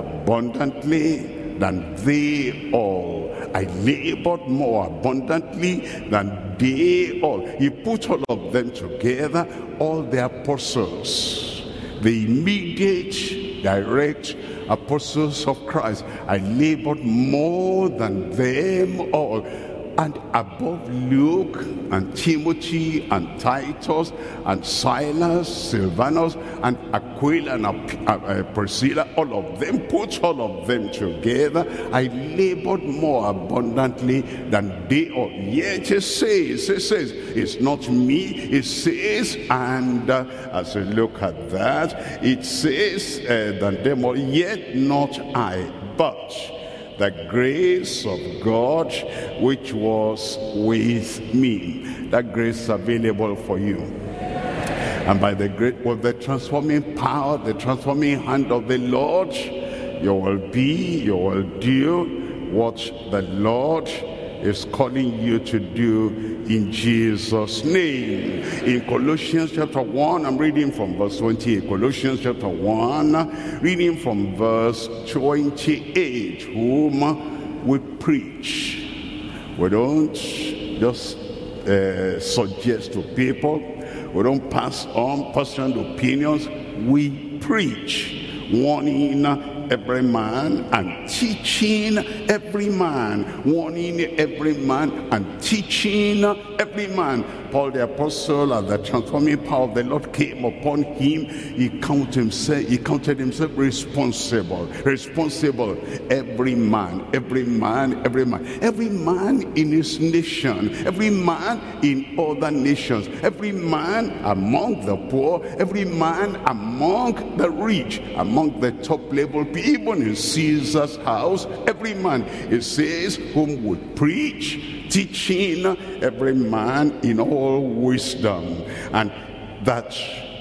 abundantly than they all. I labored more abundantly than they all. He put all of them together, all the apostles, the immediate, direct apostles of Christ. I labored more than them all. And above Luke and Timothy and Titus and Silas, Silvanus and Aquila and Priscilla, all of them, put all of them together, I labored more abundantly than they all. Yet it says, it says, it's not me, it says, and uh, as we look at that, it says uh, than them all, yet not I, but the grace of God which was with me. That grace available for you. And by the great, with the transforming power, the transforming hand of the Lord, you will be, you will do what the Lord is calling you to do in Jesus' name. In Colossians chapter one, I'm reading from verse twenty-eight. Colossians chapter one, reading from verse twenty-eight. Whom we preach. We don't just uh, suggest to people. We don't pass on personal opinions. We preach, warning every man and teaching every man, warning every man and teaching every man. Paul the apostle, and the transforming power of the Lord came upon him. He counted himself, he counted himself responsible, responsible. Every man, every man, every man, every man in his nation, every man in other nations, every man among the poor, every man among the rich, among the top level people, even in Caesar's house, every man, it says, whom would preach, teaching every man in all wisdom, and that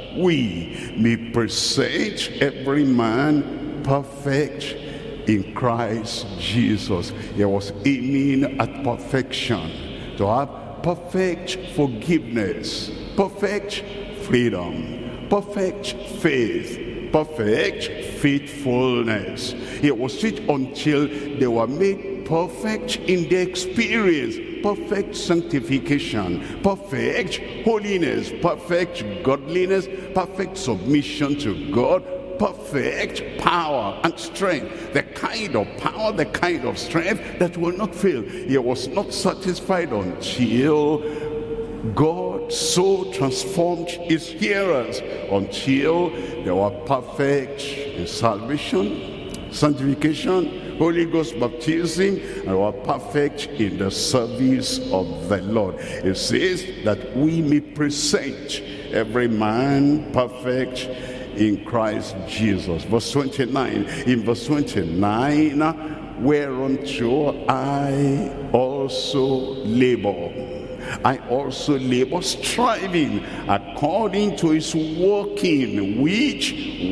we may present every man perfect in Christ Jesus. He was aiming at perfection, to have perfect forgiveness, perfect freedom, perfect faith, perfect faithfulness. It was it until they were made perfect in their experience, perfect sanctification, perfect holiness, perfect godliness, perfect submission to God, perfect power and strength, the kind of power, the kind of strength that will not fail. He was not satisfied until God so transformed his hearers, until they were perfect in salvation, sanctification, Holy Ghost baptism, and were perfect in the service of the Lord. It says that we may present every man perfect in Christ Jesus. Verse twenty-nine. In verse twenty-nine, whereunto I also labor. I also labor, striving according to his working, which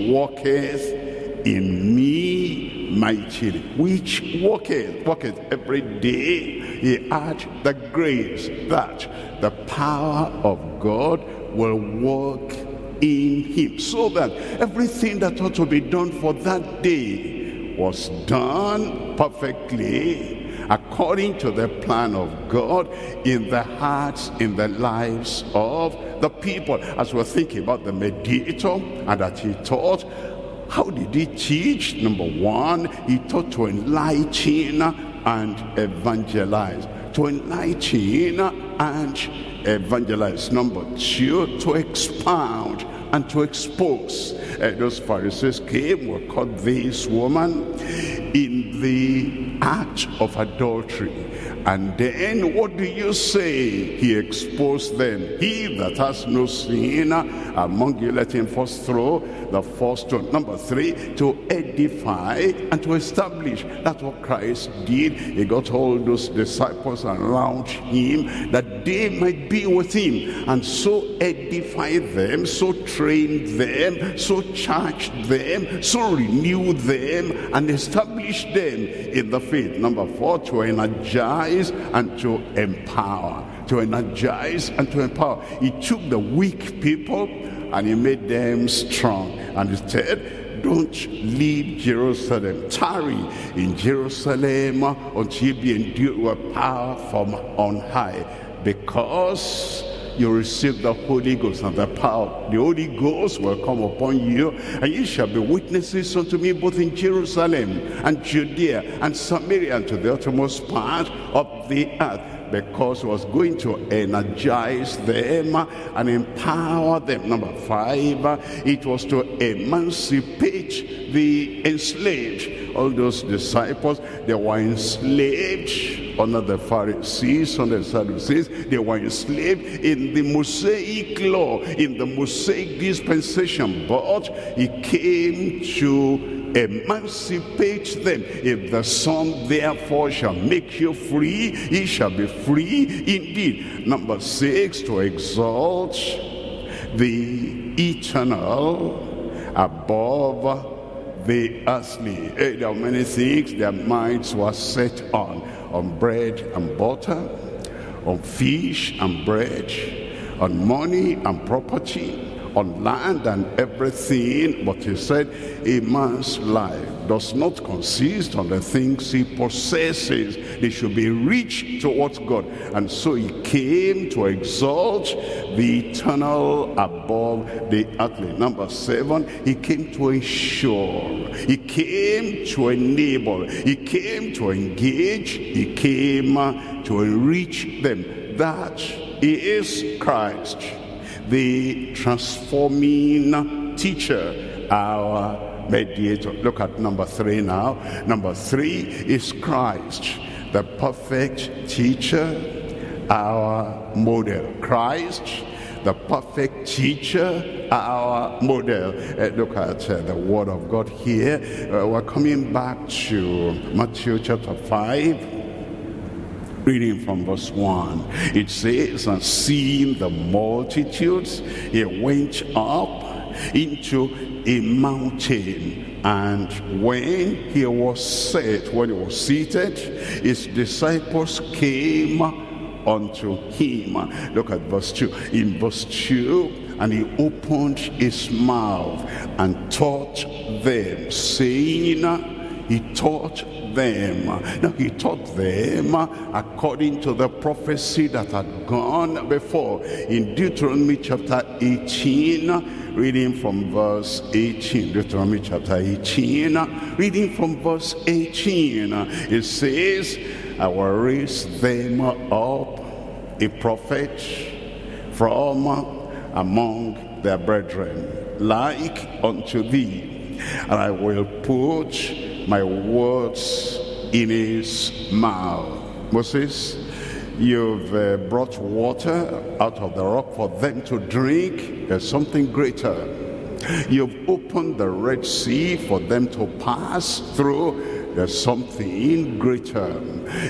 worketh in me mightily. Which worketh, worketh every day. He had the grace that the power of God will work in him, so that everything that ought to be done for that day was done perfectly according to the plan of God in the hearts, in the lives of the people. As we're thinking about the mediator and that he taught, how did he teach? Number one, he taught to enlighten and evangelize. To enlighten and evangelize. Number two, to expound and to expose. Uh, those Pharisees came, were caught this woman in the act of adultery. And then what do you say? He exposed them. He that has no sin among you, let him first throw the first stone. Number three, to edify and to establish. That's what Christ did. He got all those disciples around him that they might be with him, and so edify them, so train them, so charge them, so renew them, and establish them in the faith. Number four, to energize and to empower. To energize and to empower. He took the weak people and he made them strong. And he said, don't leave Jerusalem. Tarry in Jerusalem until you be endued with power from on high, because you receive the Holy Ghost and the power. The Holy Ghost will come upon you, and you shall be witnesses unto me both in Jerusalem and Judea and Samaria and to the uttermost part of the earth. Because he was going to energize them and empower them. Number five, it was to emancipate the enslaved. All those disciples, they were enslaved under the Pharisees, under the Sadducees. They were enslaved in the Mosaic law, in the Mosaic dispensation. But he came to emancipate them. If the Son therefore shall make you free, ye shall be free indeed. Number six, to exalt the eternal above the earthly. There are many things their minds were set on. On bread and butter, on fish and bread, on money and property, on land and everything. But he said, a man's life does not consist on the things he possesses. They should be rich towards God. And so he came to exalt the eternal above the earthly. Number seven, he came to ensure, he came to enable, he came to engage, he came to enrich them. That is Christ, the transforming teacher, our mediator. Look at number three now. Number three is Christ, the perfect teacher, our model. Christ, the perfect teacher, our model. Uh, look at uh, the word of God here. Uh, we're coming back to Matthew chapter five. Reading from verse one, it says, and seeing the multitudes, he went up into a mountain, and when he was set, when he was seated, his disciples came unto him. Look at verse two. In verse two, and he opened his mouth and taught them, saying, he taught them. Now he taught them according to the prophecy that had gone before. In Deuteronomy chapter eighteen, reading from verse eighteen. Deuteronomy chapter eighteen, reading from verse eighteen. It says, I will raise them up a prophet from among their brethren, like unto thee, and I will put my words in his mouth. Moses, you've uh, brought water out of the rock for them to drink. There's something greater. You've opened the Red Sea for them to pass through. There's something greater.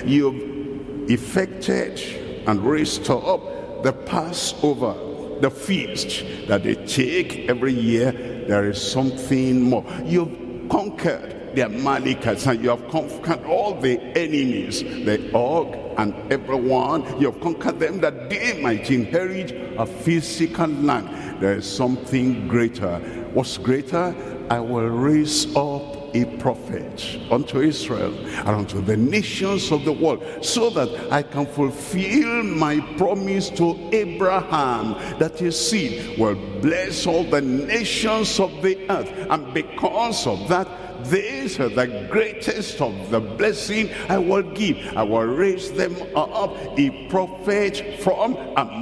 You've effected and raised up the Passover, the feast that they take every year. There is something more. You've conquered the Amalekites, and you have conquered all the enemies, the Og and everyone. You have conquered them that they might inherit a physical land. There is something greater. What's greater? I will raise up a prophet unto Israel and unto the nations of the world, so that I can fulfill my promise to Abraham, that his seed will bless all the nations of the earth. And because of that, these are the greatest of the blessing I will give. I will raise them up a prophet from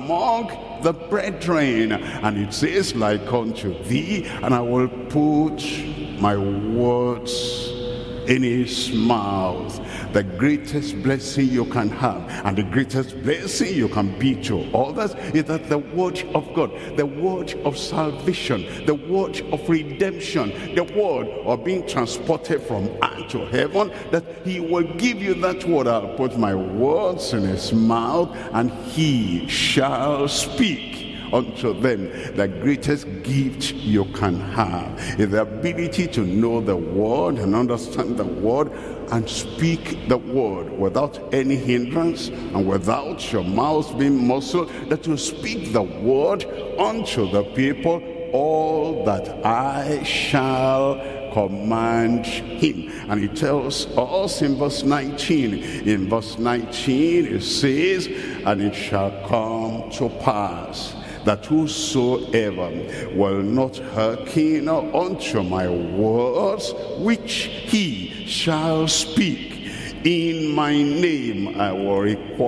among the brethren. And it says, like unto thee, and I will put my words in his mouth. The greatest blessing you can have, and the greatest blessing you can be to others, is that the word of God, the word of salvation, the word of redemption, the word of being transported from earth to heaven, that he will give you that word. I'll put my words in his mouth, and he shall speak unto them. The greatest gift you can have is the ability to know the word and understand the word and speak the word without any hindrance and without your mouth being muzzled, that you speak the word unto the people, all that I shall command him. And he tells us in verse nineteen, in verse nineteen it says, and it shall come to pass that whosoever will not hearken unto my words, which he shall speak in my name, I will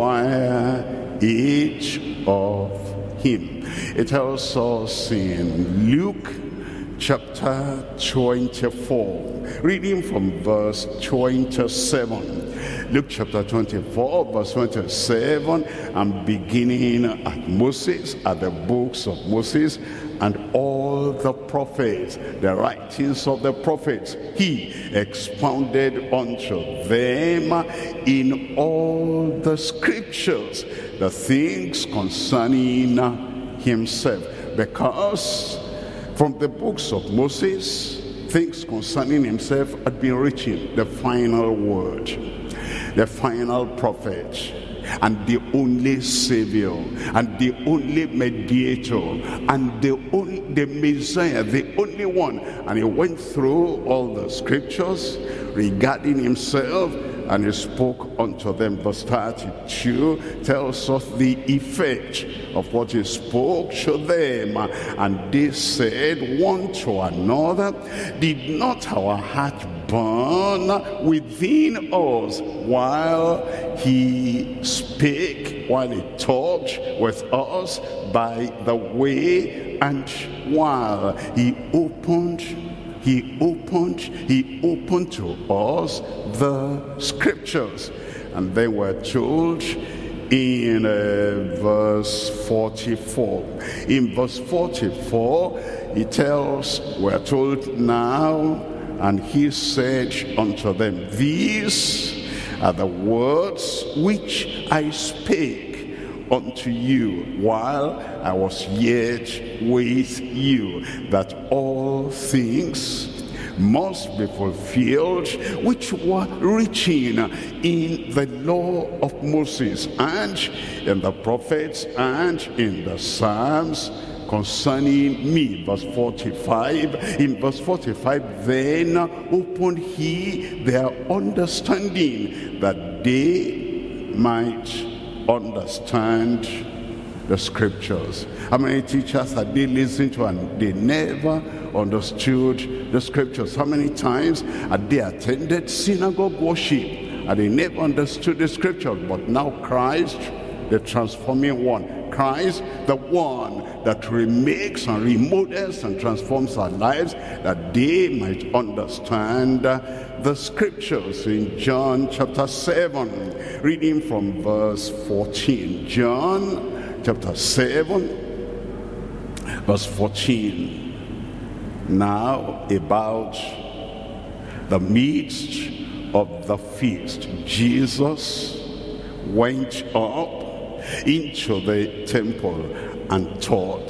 require each of him. It tells us in Luke chapter twenty-four, reading from verse twenty-seven. Luke chapter twenty-four, verse twenty-seven, and beginning at Moses, at the books of Moses, and all the prophets, the writings of the prophets, he expounded unto them in all the scriptures the things concerning himself. Because from the books of Moses, things concerning himself had been written, the final word, the final prophet, and the only savior, and the only mediator, and the only the Messiah, the only one. And he went through all the scriptures regarding himself, and he spoke unto them. Verse thirty-two tells us the effect of what he spoke to them. And they said one to another, did not our heart burn within us while he spake, while he talked with us by the way, and while he opened He opened, he opened to us the scriptures. And they were told in uh, verse forty-four. In verse forty-four, he tells, we're told now, and he said unto them, these are the words which I spake unto you while I was yet with you, that all things must be fulfilled, which were written in the law of Moses and in the prophets and in the Psalms concerning me. Verse forty-five. In verse forty-five, then opened he their understanding, that they might understand the scriptures. How many teachers had they listened to and they never understood the scriptures? How many times had they attended synagogue worship and they never understood the scriptures? But now Christ, the transforming one, Christ, the one that remakes and remodels and transforms our lives, that they might understand the scriptures. In John chapter seven, reading from verse fourteen. John chapter seven, verse fourteen. Now about the midst of the feast, Jesus went up into the temple and taught.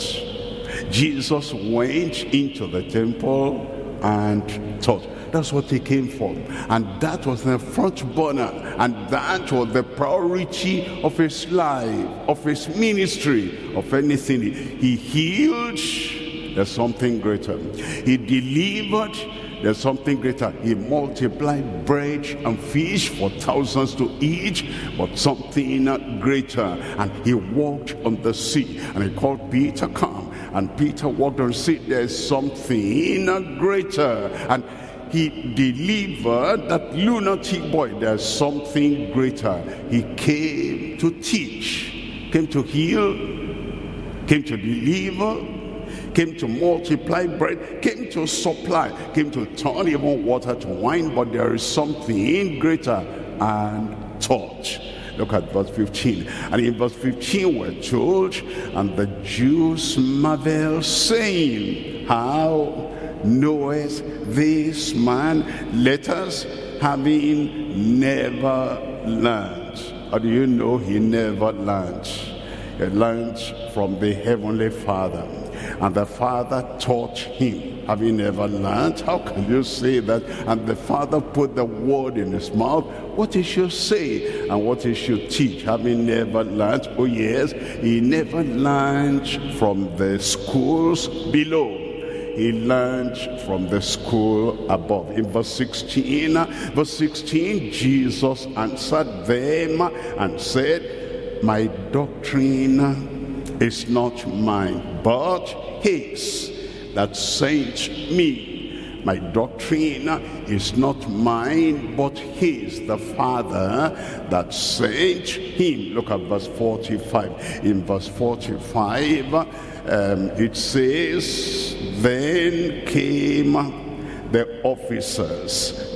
Jesus went into the temple and taught. That's what he came for. And that was the front burner. And that was the priority of his life, of his ministry, of anything. He healed, there's something greater. He delivered, there's something greater. He multiplied bread and fish for thousands to eat, but something greater. And he walked on the sea, and he called Peter, come. And Peter walked on the sea. There's something greater. And he delivered that lunatic boy. There's something greater. He came to teach, came to heal, came to deliver, came to multiply bread, came to supply, came to turn even water to wine. But there is something greater, and taught. Look at verse fifteen. And in verse fifteen we're told, and the Jews marveled, saying, how knoweth this man letters, having never learned? How do you know he never learned? He learned from the Heavenly Father, and the Father taught him, having never learned. How can you say that? And the Father put the word in his mouth, what he should say and what he should teach, having never learned. Oh yes, he never learned from the schools below. He learned from the school above. In verse sixteen, verse sixteen, Jesus answered them and said, my doctrine is not mine, but his that sent me. My doctrine is not mine, but his, the Father that sent him. Look at verse forty-five. In verse forty-five, um, it says, then came the officers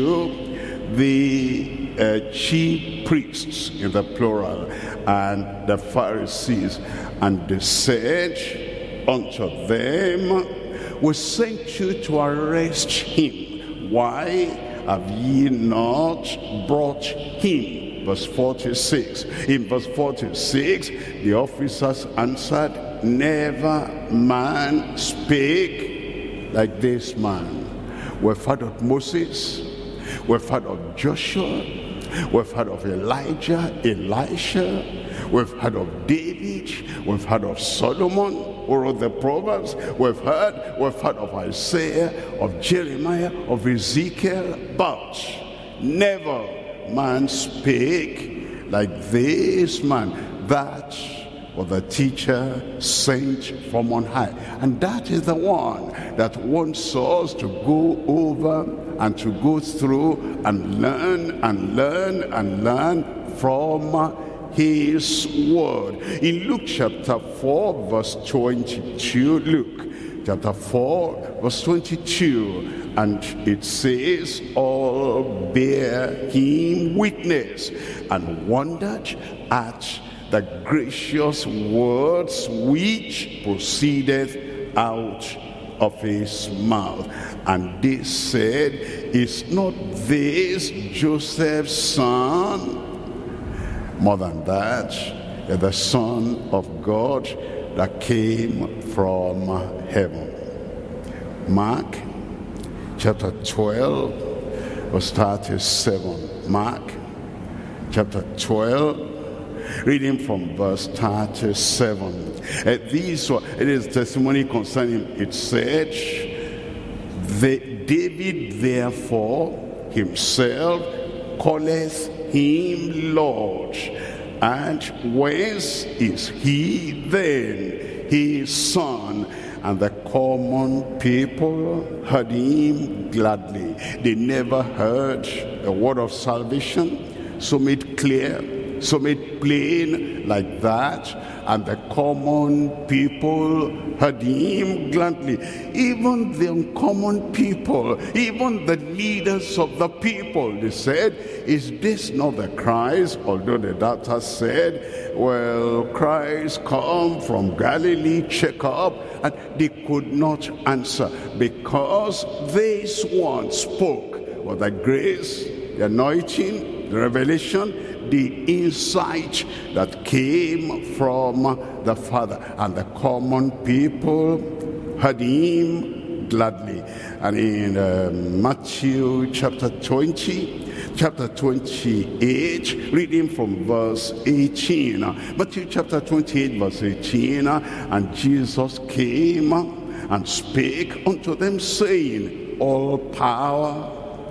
to the uh, chief priests, in the plural, and the Pharisees, and they said unto them, we sent you to arrest him. Why have ye not brought him? Verse forty-six. In verse forty-six, the officers answered, never man spake like this man. We've heard of Moses, we've heard of Joshua, we've heard of Elijah, Elisha, we've heard of David, we've heard of Solomon, who wrote the Proverbs, we've heard, we've heard of Isaiah, of Jeremiah, of Ezekiel, but never man spake like this man. That was the teacher sent from on high. And that is the one that wants us to go over and to go through and learn and learn and learn from his word. In Luke chapter four, verse twenty-two, Luke chapter four, verse twenty-two, and it says, all bear him witness, and wondered at the gracious words which proceeded out of his mouth. And they said, is not this Joseph's son? More than that, the Son of God that came from heaven. Mark chapter twelve, verse thirty-seven. Mark chapter twelve, reading from verse thirty-seven. Uh, these were, it is testimony concerning, it said, the, David therefore himself calleth him Lord. And whence is he then his son? And the common people heard him gladly. They never heard the word of salvation so made clear, so made plain like that. And the common people heard him gladly. Even the uncommon people, even the leaders of the people, they said, is this not the Christ? Although the doctor said, well, Christ come from Galilee, check up. And they could not answer because this one spoke with the grace, the anointing, the revelation, the insight that came from the Father. And the common people heard him gladly. And in uh, Matthew chapter twenty, chapter twenty-eight, reading from verse eighteen. Matthew chapter twenty-eight, verse eighteen. And Jesus came and spake unto them, saying, all power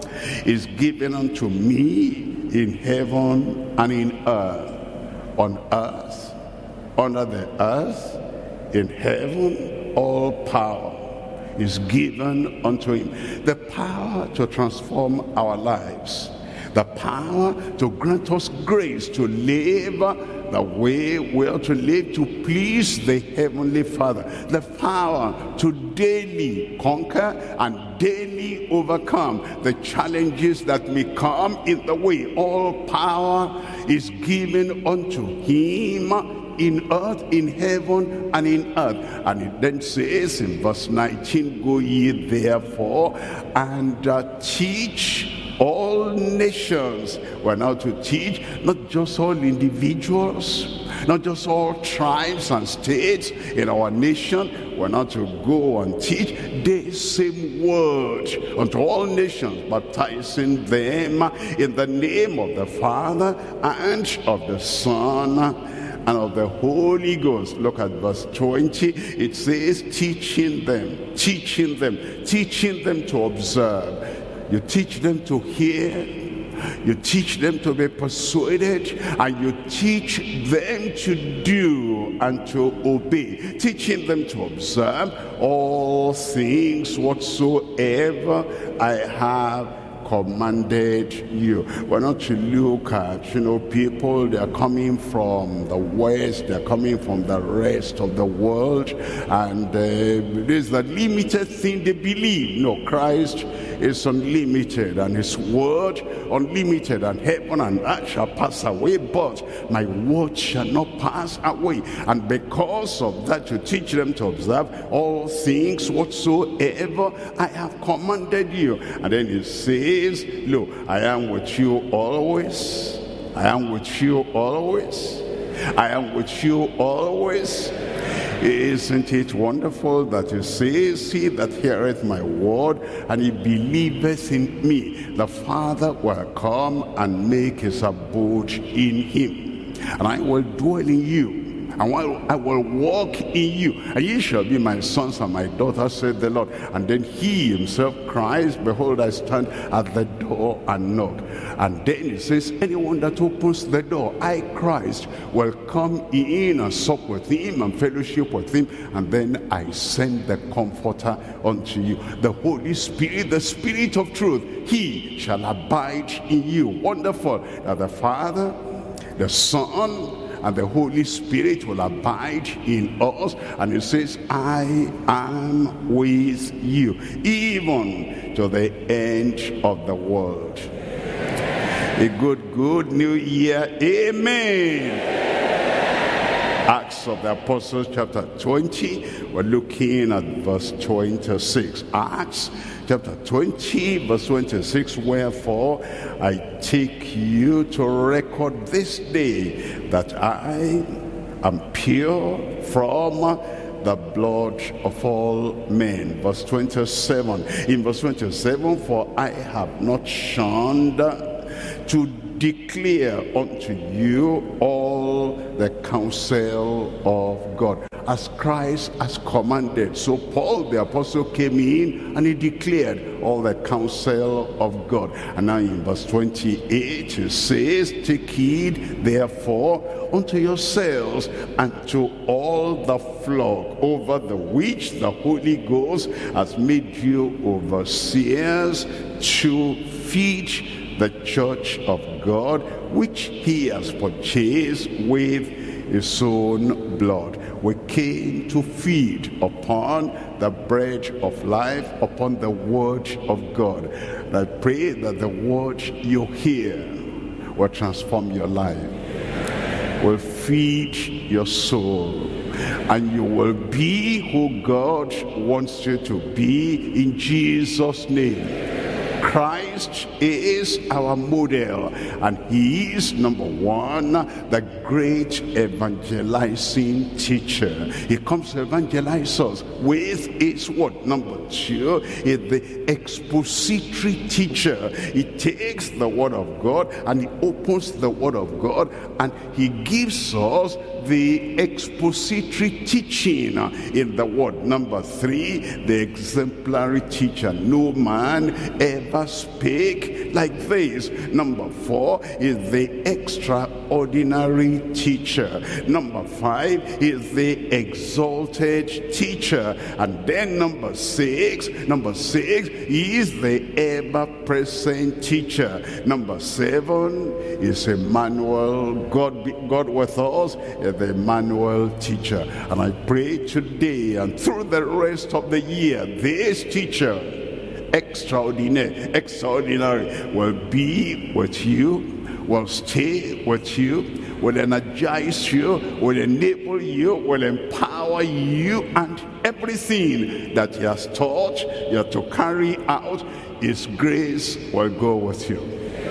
is given unto me in heaven and in earth. On earth, under the earth, in heaven, all power is given unto him. The power to transform our lives, the power to grant us grace to live the way we are to live, to please the Heavenly Father, the power to daily conquer and daily overcome the challenges that may come in the way. All power is given unto him in earth, in heaven, and in earth. And it then says in verse nineteen, go ye therefore and uh, teach all nations. We're now to teach not just all individuals, not just all tribes and states in our nation. We're not to go and teach the same word unto all nations, baptizing them in the name of the Father and of the Son and of the Holy Ghost. Look at verse twenty. It says, teaching them, teaching them, teaching them to observe. You teach them to hear, you teach them to be persuaded, and you teach them to do and to obey. Teaching them to observe all things whatsoever I have commanded you. We're not to look at, you know, people, they're coming from the west, they're coming from the rest of the world, and uh, it is the limited thing they believe. No, Christ is unlimited, and his word unlimited, and heaven and earth shall pass away, but my word shall not pass away. And because of that, you teach them to observe all things whatsoever I have commanded you. And then he says, lo, I am with you always, I am with you always, I am with you always. Isn't it wonderful that he says, he that heareth my word and he believeth in me, the Father will come and make his abode in him, and I will dwell in you, and I will walk in you, and ye shall be my sons and my daughters, said the Lord. And then he himself cries, behold, I stand at the door and knock. And then he says, anyone that opens the door, I, Christ, will come in and sup with him and fellowship with him, and then I send the Comforter unto you, the Holy Spirit, the Spirit of truth. He shall abide in you. Wonderful that the Father, the Son, and the Holy Spirit will abide in us. And it says, I am with you, even to the end of the world. A good, good new year. Amen. Acts of the Apostles chapter twenty. We're looking at verse twenty-six. Acts chapter twenty, verse twenty-six. Wherefore I take you to record this day that I am pure from the blood of all men. Verse twenty-seven. In verse twenty-seven, for I have not shunned to declare unto you all the counsel of God, as Christ has commanded. So Paul the apostle came in and he declared all the counsel of God. And now in verse twenty-eight it says, take heed therefore unto yourselves and to all the flock over the which the Holy Ghost has made you overseers, to feed the church of God, which he has purchased with his own blood. We came to feed upon the bread of life, upon the word of God. And I pray that the word you hear will transform your life, will feed your soul, and you will be who God wants you to be in Jesus' name. Christ is our model, and he is, number one, the great evangelizing teacher. He comes to evangelize us with his word. Number two is the expository teacher. He takes the word of God and he opens the word of God and he gives us the expository teaching in the word. Number three, the exemplary teacher. No man ever spake like this. Number four is the extraordinary teacher. Number five is the exalted teacher. And then number six, number six is the ever-present teacher. Number seven is Emmanuel, God, God with us, the Emmanuel teacher. And I pray today and through the rest of the year, this teacher, extraordinary, extraordinary, will be with you, will stay with you, will energize you, will enable you, will empower you, and everything that he has taught you to carry out, his grace will go with you.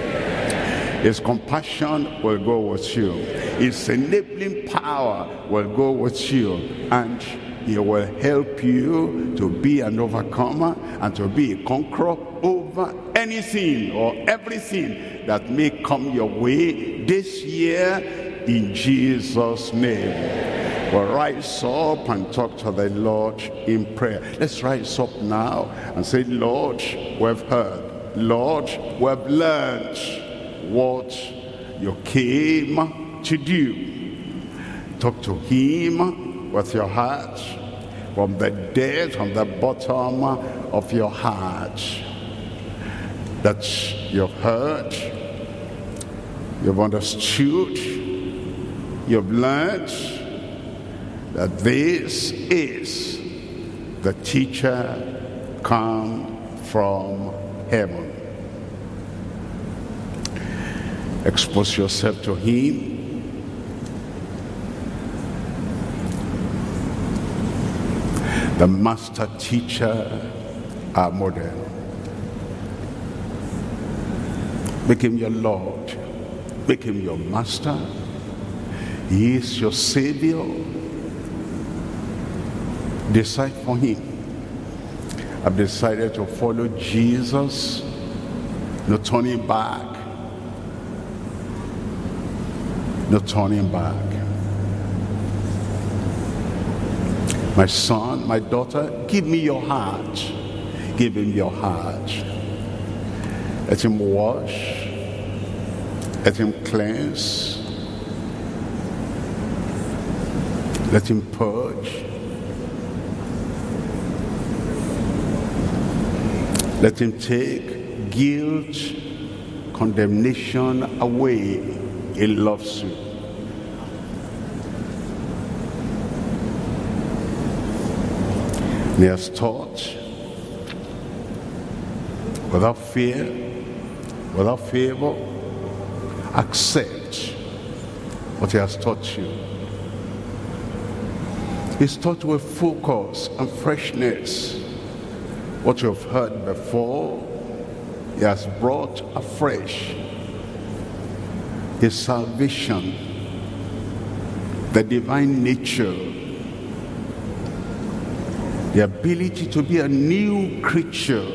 His compassion will go with you. His enabling power will go with you. And he will help you to be an overcomer and to be a conqueror over anything or everything that may come your way this year, in Jesus' name. We'll rise up and talk to the Lord in prayer. Let's rise up now and say, Lord, we've heard. Lord, we've learned what you came to do. Talk to him with your heart, from the depth, from the bottom of your heart, that you've heard, you've understood, you've learned that this is the teacher come from heaven. Expose yourself to him. The master teacher, our model. Make him your Lord. Make him your master. He is your Savior. Decide for him. I've decided to follow Jesus. No turning back. No turning back. My son, my daughter, give me your heart. Give him your heart. Let him wash. Let him cleanse. Let him purge. Let him take guilt, condemnation away. He loves you. He has taught without fear, without favor. Accept what he has taught you. He's taught with focus and freshness. What you've heard before, he has brought afresh. His salvation, the divine nature, the ability to be a new creature,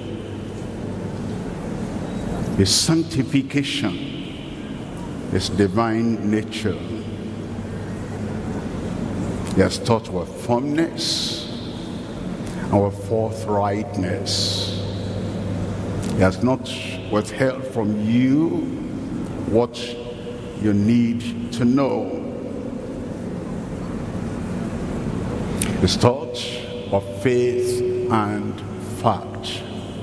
his sanctification, his divine nature. He has taught with firmness and with forthrightness. He has not withheld from you what you need to know. He's taught of faith and fact.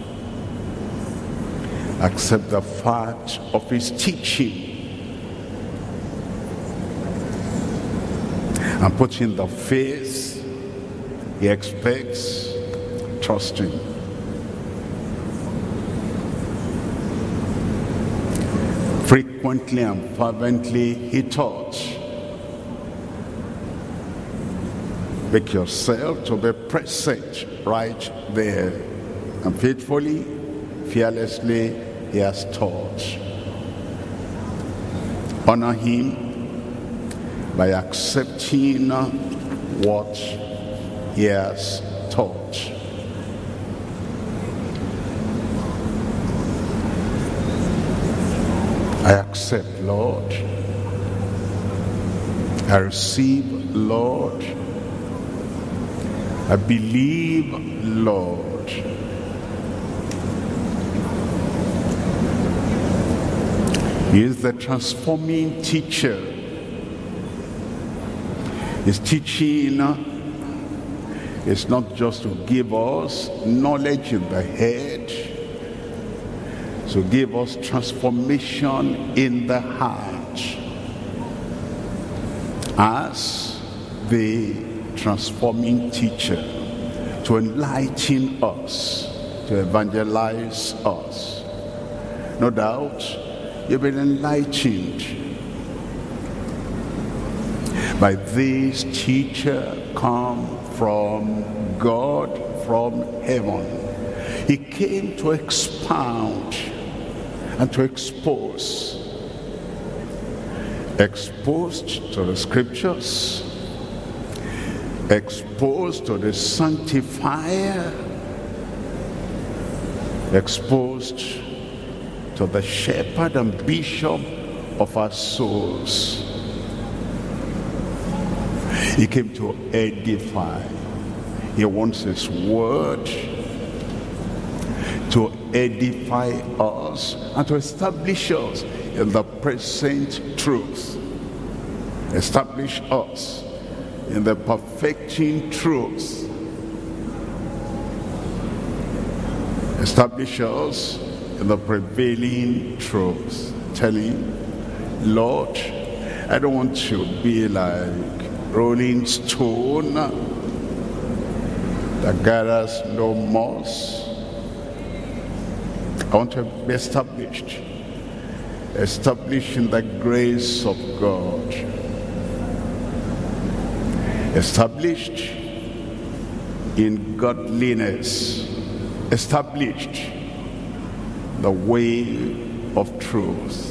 Accept the fact of his teaching and put in the faith he expects, trusting. Frequently and fervently he taught. Make yourself to be present right there. And faithfully, fearlessly, he has taught. Honor him by accepting what he has taught. I accept, Lord. I receive, Lord. I believe, Lord. He is the transforming teacher. His teaching is not just to give us knowledge in the head, to give us transformation in the heart. As the transforming teacher, to enlighten us, to evangelize us. No doubt you've been enlightened by this teacher come from God, from heaven. He came to expound and to expose. Exposed to the scriptures, exposed to the sanctifier, exposed to the shepherd and bishop of our souls. He came to edify. He wants his word to edify us and to establish us in the present truth. Establish us in the perfecting truth. Establish us in the prevailing truth. Telling, Lord, I don't want to be like rolling stone that gathers no moss. I want to be established. Established in the grace of God. Established in godliness. Established the way of truth.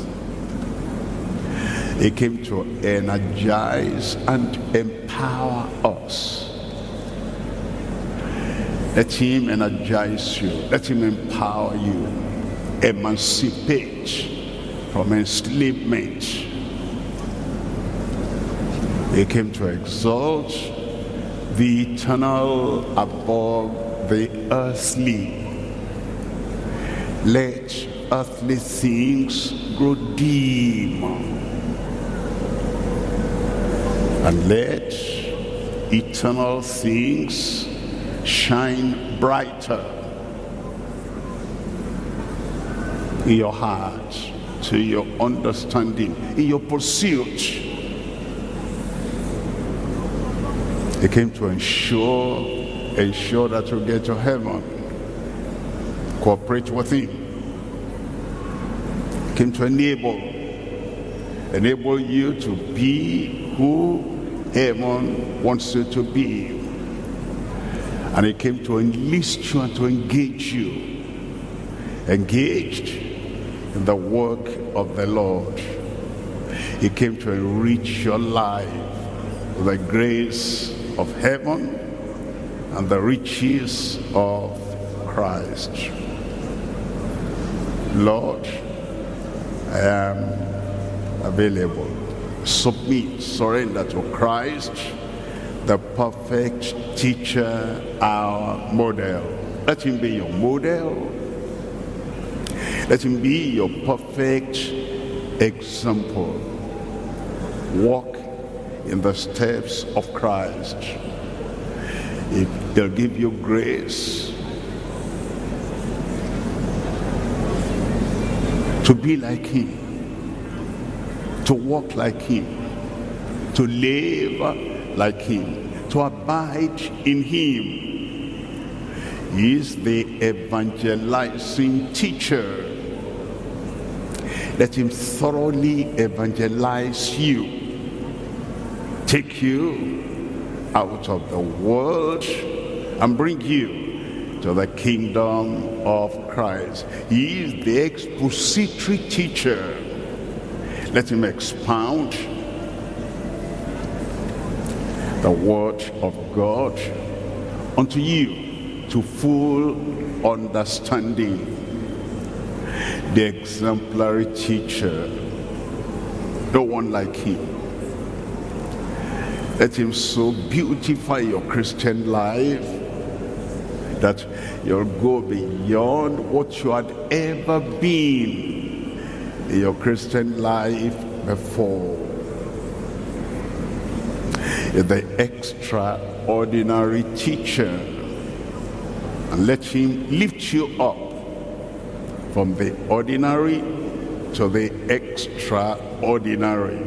He came to energize and empower us. Let him energize you. Let him empower you. Emancipate from enslavement. He came to exalt the eternal above the earthly. Let earthly things grow dim, and let eternal things shine brighter in your heart, to your understanding, in your pursuit. He came to ensure, ensure that you get to heaven. Cooperate with him. He came to enable, enable you to be who heaven wants you to be. And he came to enlist you and to engage you. Engaged in the work of the Lord. He came to enrich your life with the grace of heaven and the riches of Christ. Lord, I am available. Submit, surrender to Christ, the perfect teacher, our model. Let him be your model. Let him be your perfect example. Walk in the steps of Christ. If they'll give you grace to be like him, to walk like him, to live like him, to abide in him. He is the evangelizing teacher. Let him thoroughly evangelize you, take you out of the world and bring you to the kingdom of Christ. He is the expository teacher. Let him expound the word of God unto you to full understanding. The exemplary teacher, no one like him. Let him so beautify your Christian life that you'll go beyond what you had ever been in your Christian life before. The extraordinary teacher, and let him lift you up from the ordinary to the extraordinary.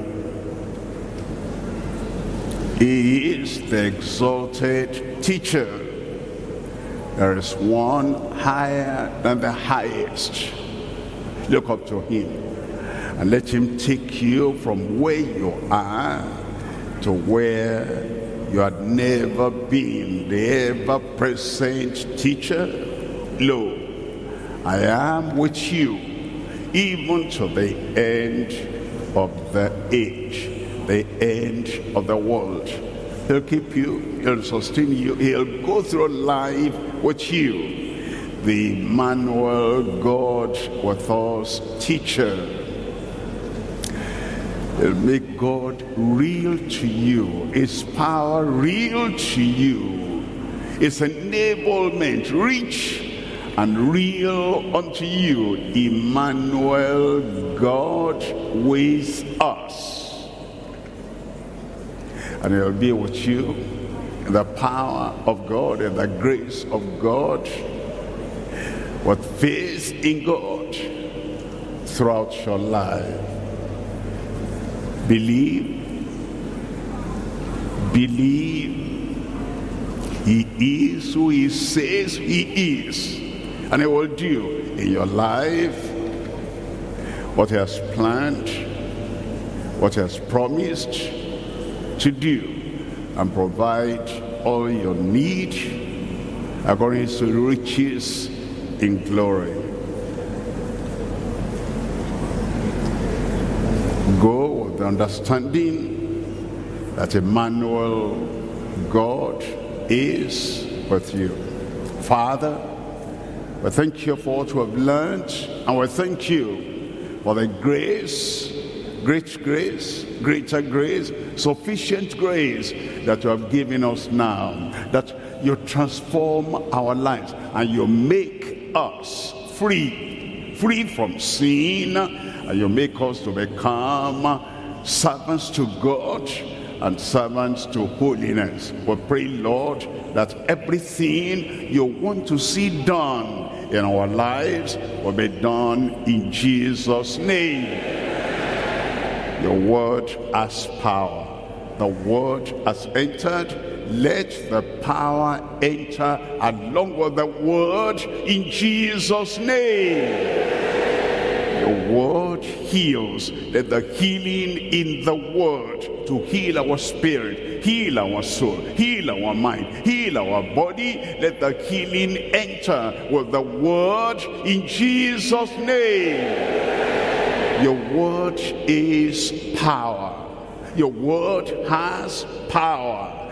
He is the exalted teacher. There is one higher than the highest. Look up to him and let him take you from where you are to where you had never been. The ever-present teacher, lo, I am with you even to the end of the age, the end of the world. He'll keep you, he'll sustain you, he'll go through life with you. The Emmanuel, God with us teacher. He'll make God real to you, his power real to you, his enablement rich and real unto you. Emmanuel, God with us. And he'll be with you in the power of God and the grace of God, with faith in God throughout your life. Believe, believe he is who he says he is. And he will do in your life what he has planned, what he has promised to do, and provide all your need according to the riches in glory. Go with the understanding that Emmanuel, God, is with you. Father, we thank you for what we have learned, and we thank you for the grace, great grace, greater grace, sufficient grace that you have given us now, that you transform our lives and you make us free, free from sin, and you make us to become servants to God and servants to holiness. We pray, Lord, that everything you want to see done in our lives will be done in Jesus' name. Your word has power. The word has entered. Let the power enter along with the word in Jesus' name. Your word heals. Let the healing in the word to heal our spirit, heal our soul, heal our mind, heal our body. Let the healing enter with the word in Jesus' name. Your word is power. Your word has power.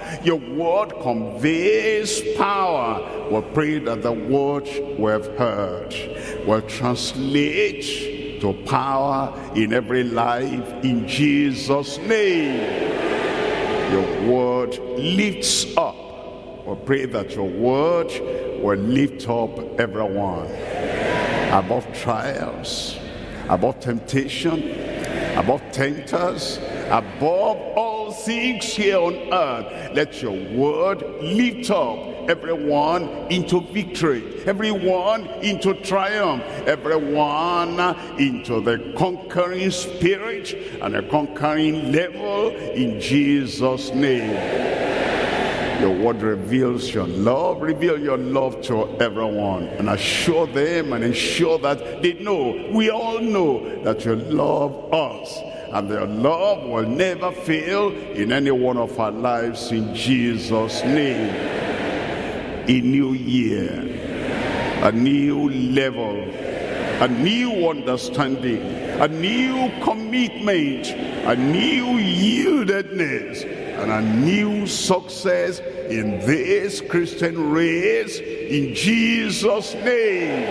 Your word conveys power. We pray that the word we have heard will translate to power in every life in Jesus' name. Your word lifts up. We pray that your word will lift up everyone above trials, above temptation, above tempters, above all things here on earth. Let your word lift up everyone into victory, everyone into triumph, everyone into the conquering spirit and a conquering level in Jesus' name. Your word reveals your love. Reveal your love to everyone and assure them and ensure that they know, we all know that you love us. And their love will never fail in any one of our lives in Jesus' name. A new year, a new level, a new understanding, a new commitment, a new yieldedness, and a new success in this Christian race in Jesus' name.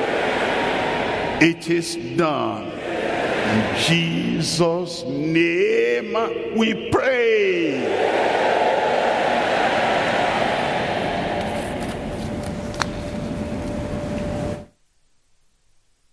It is done. In Jesus' name we pray.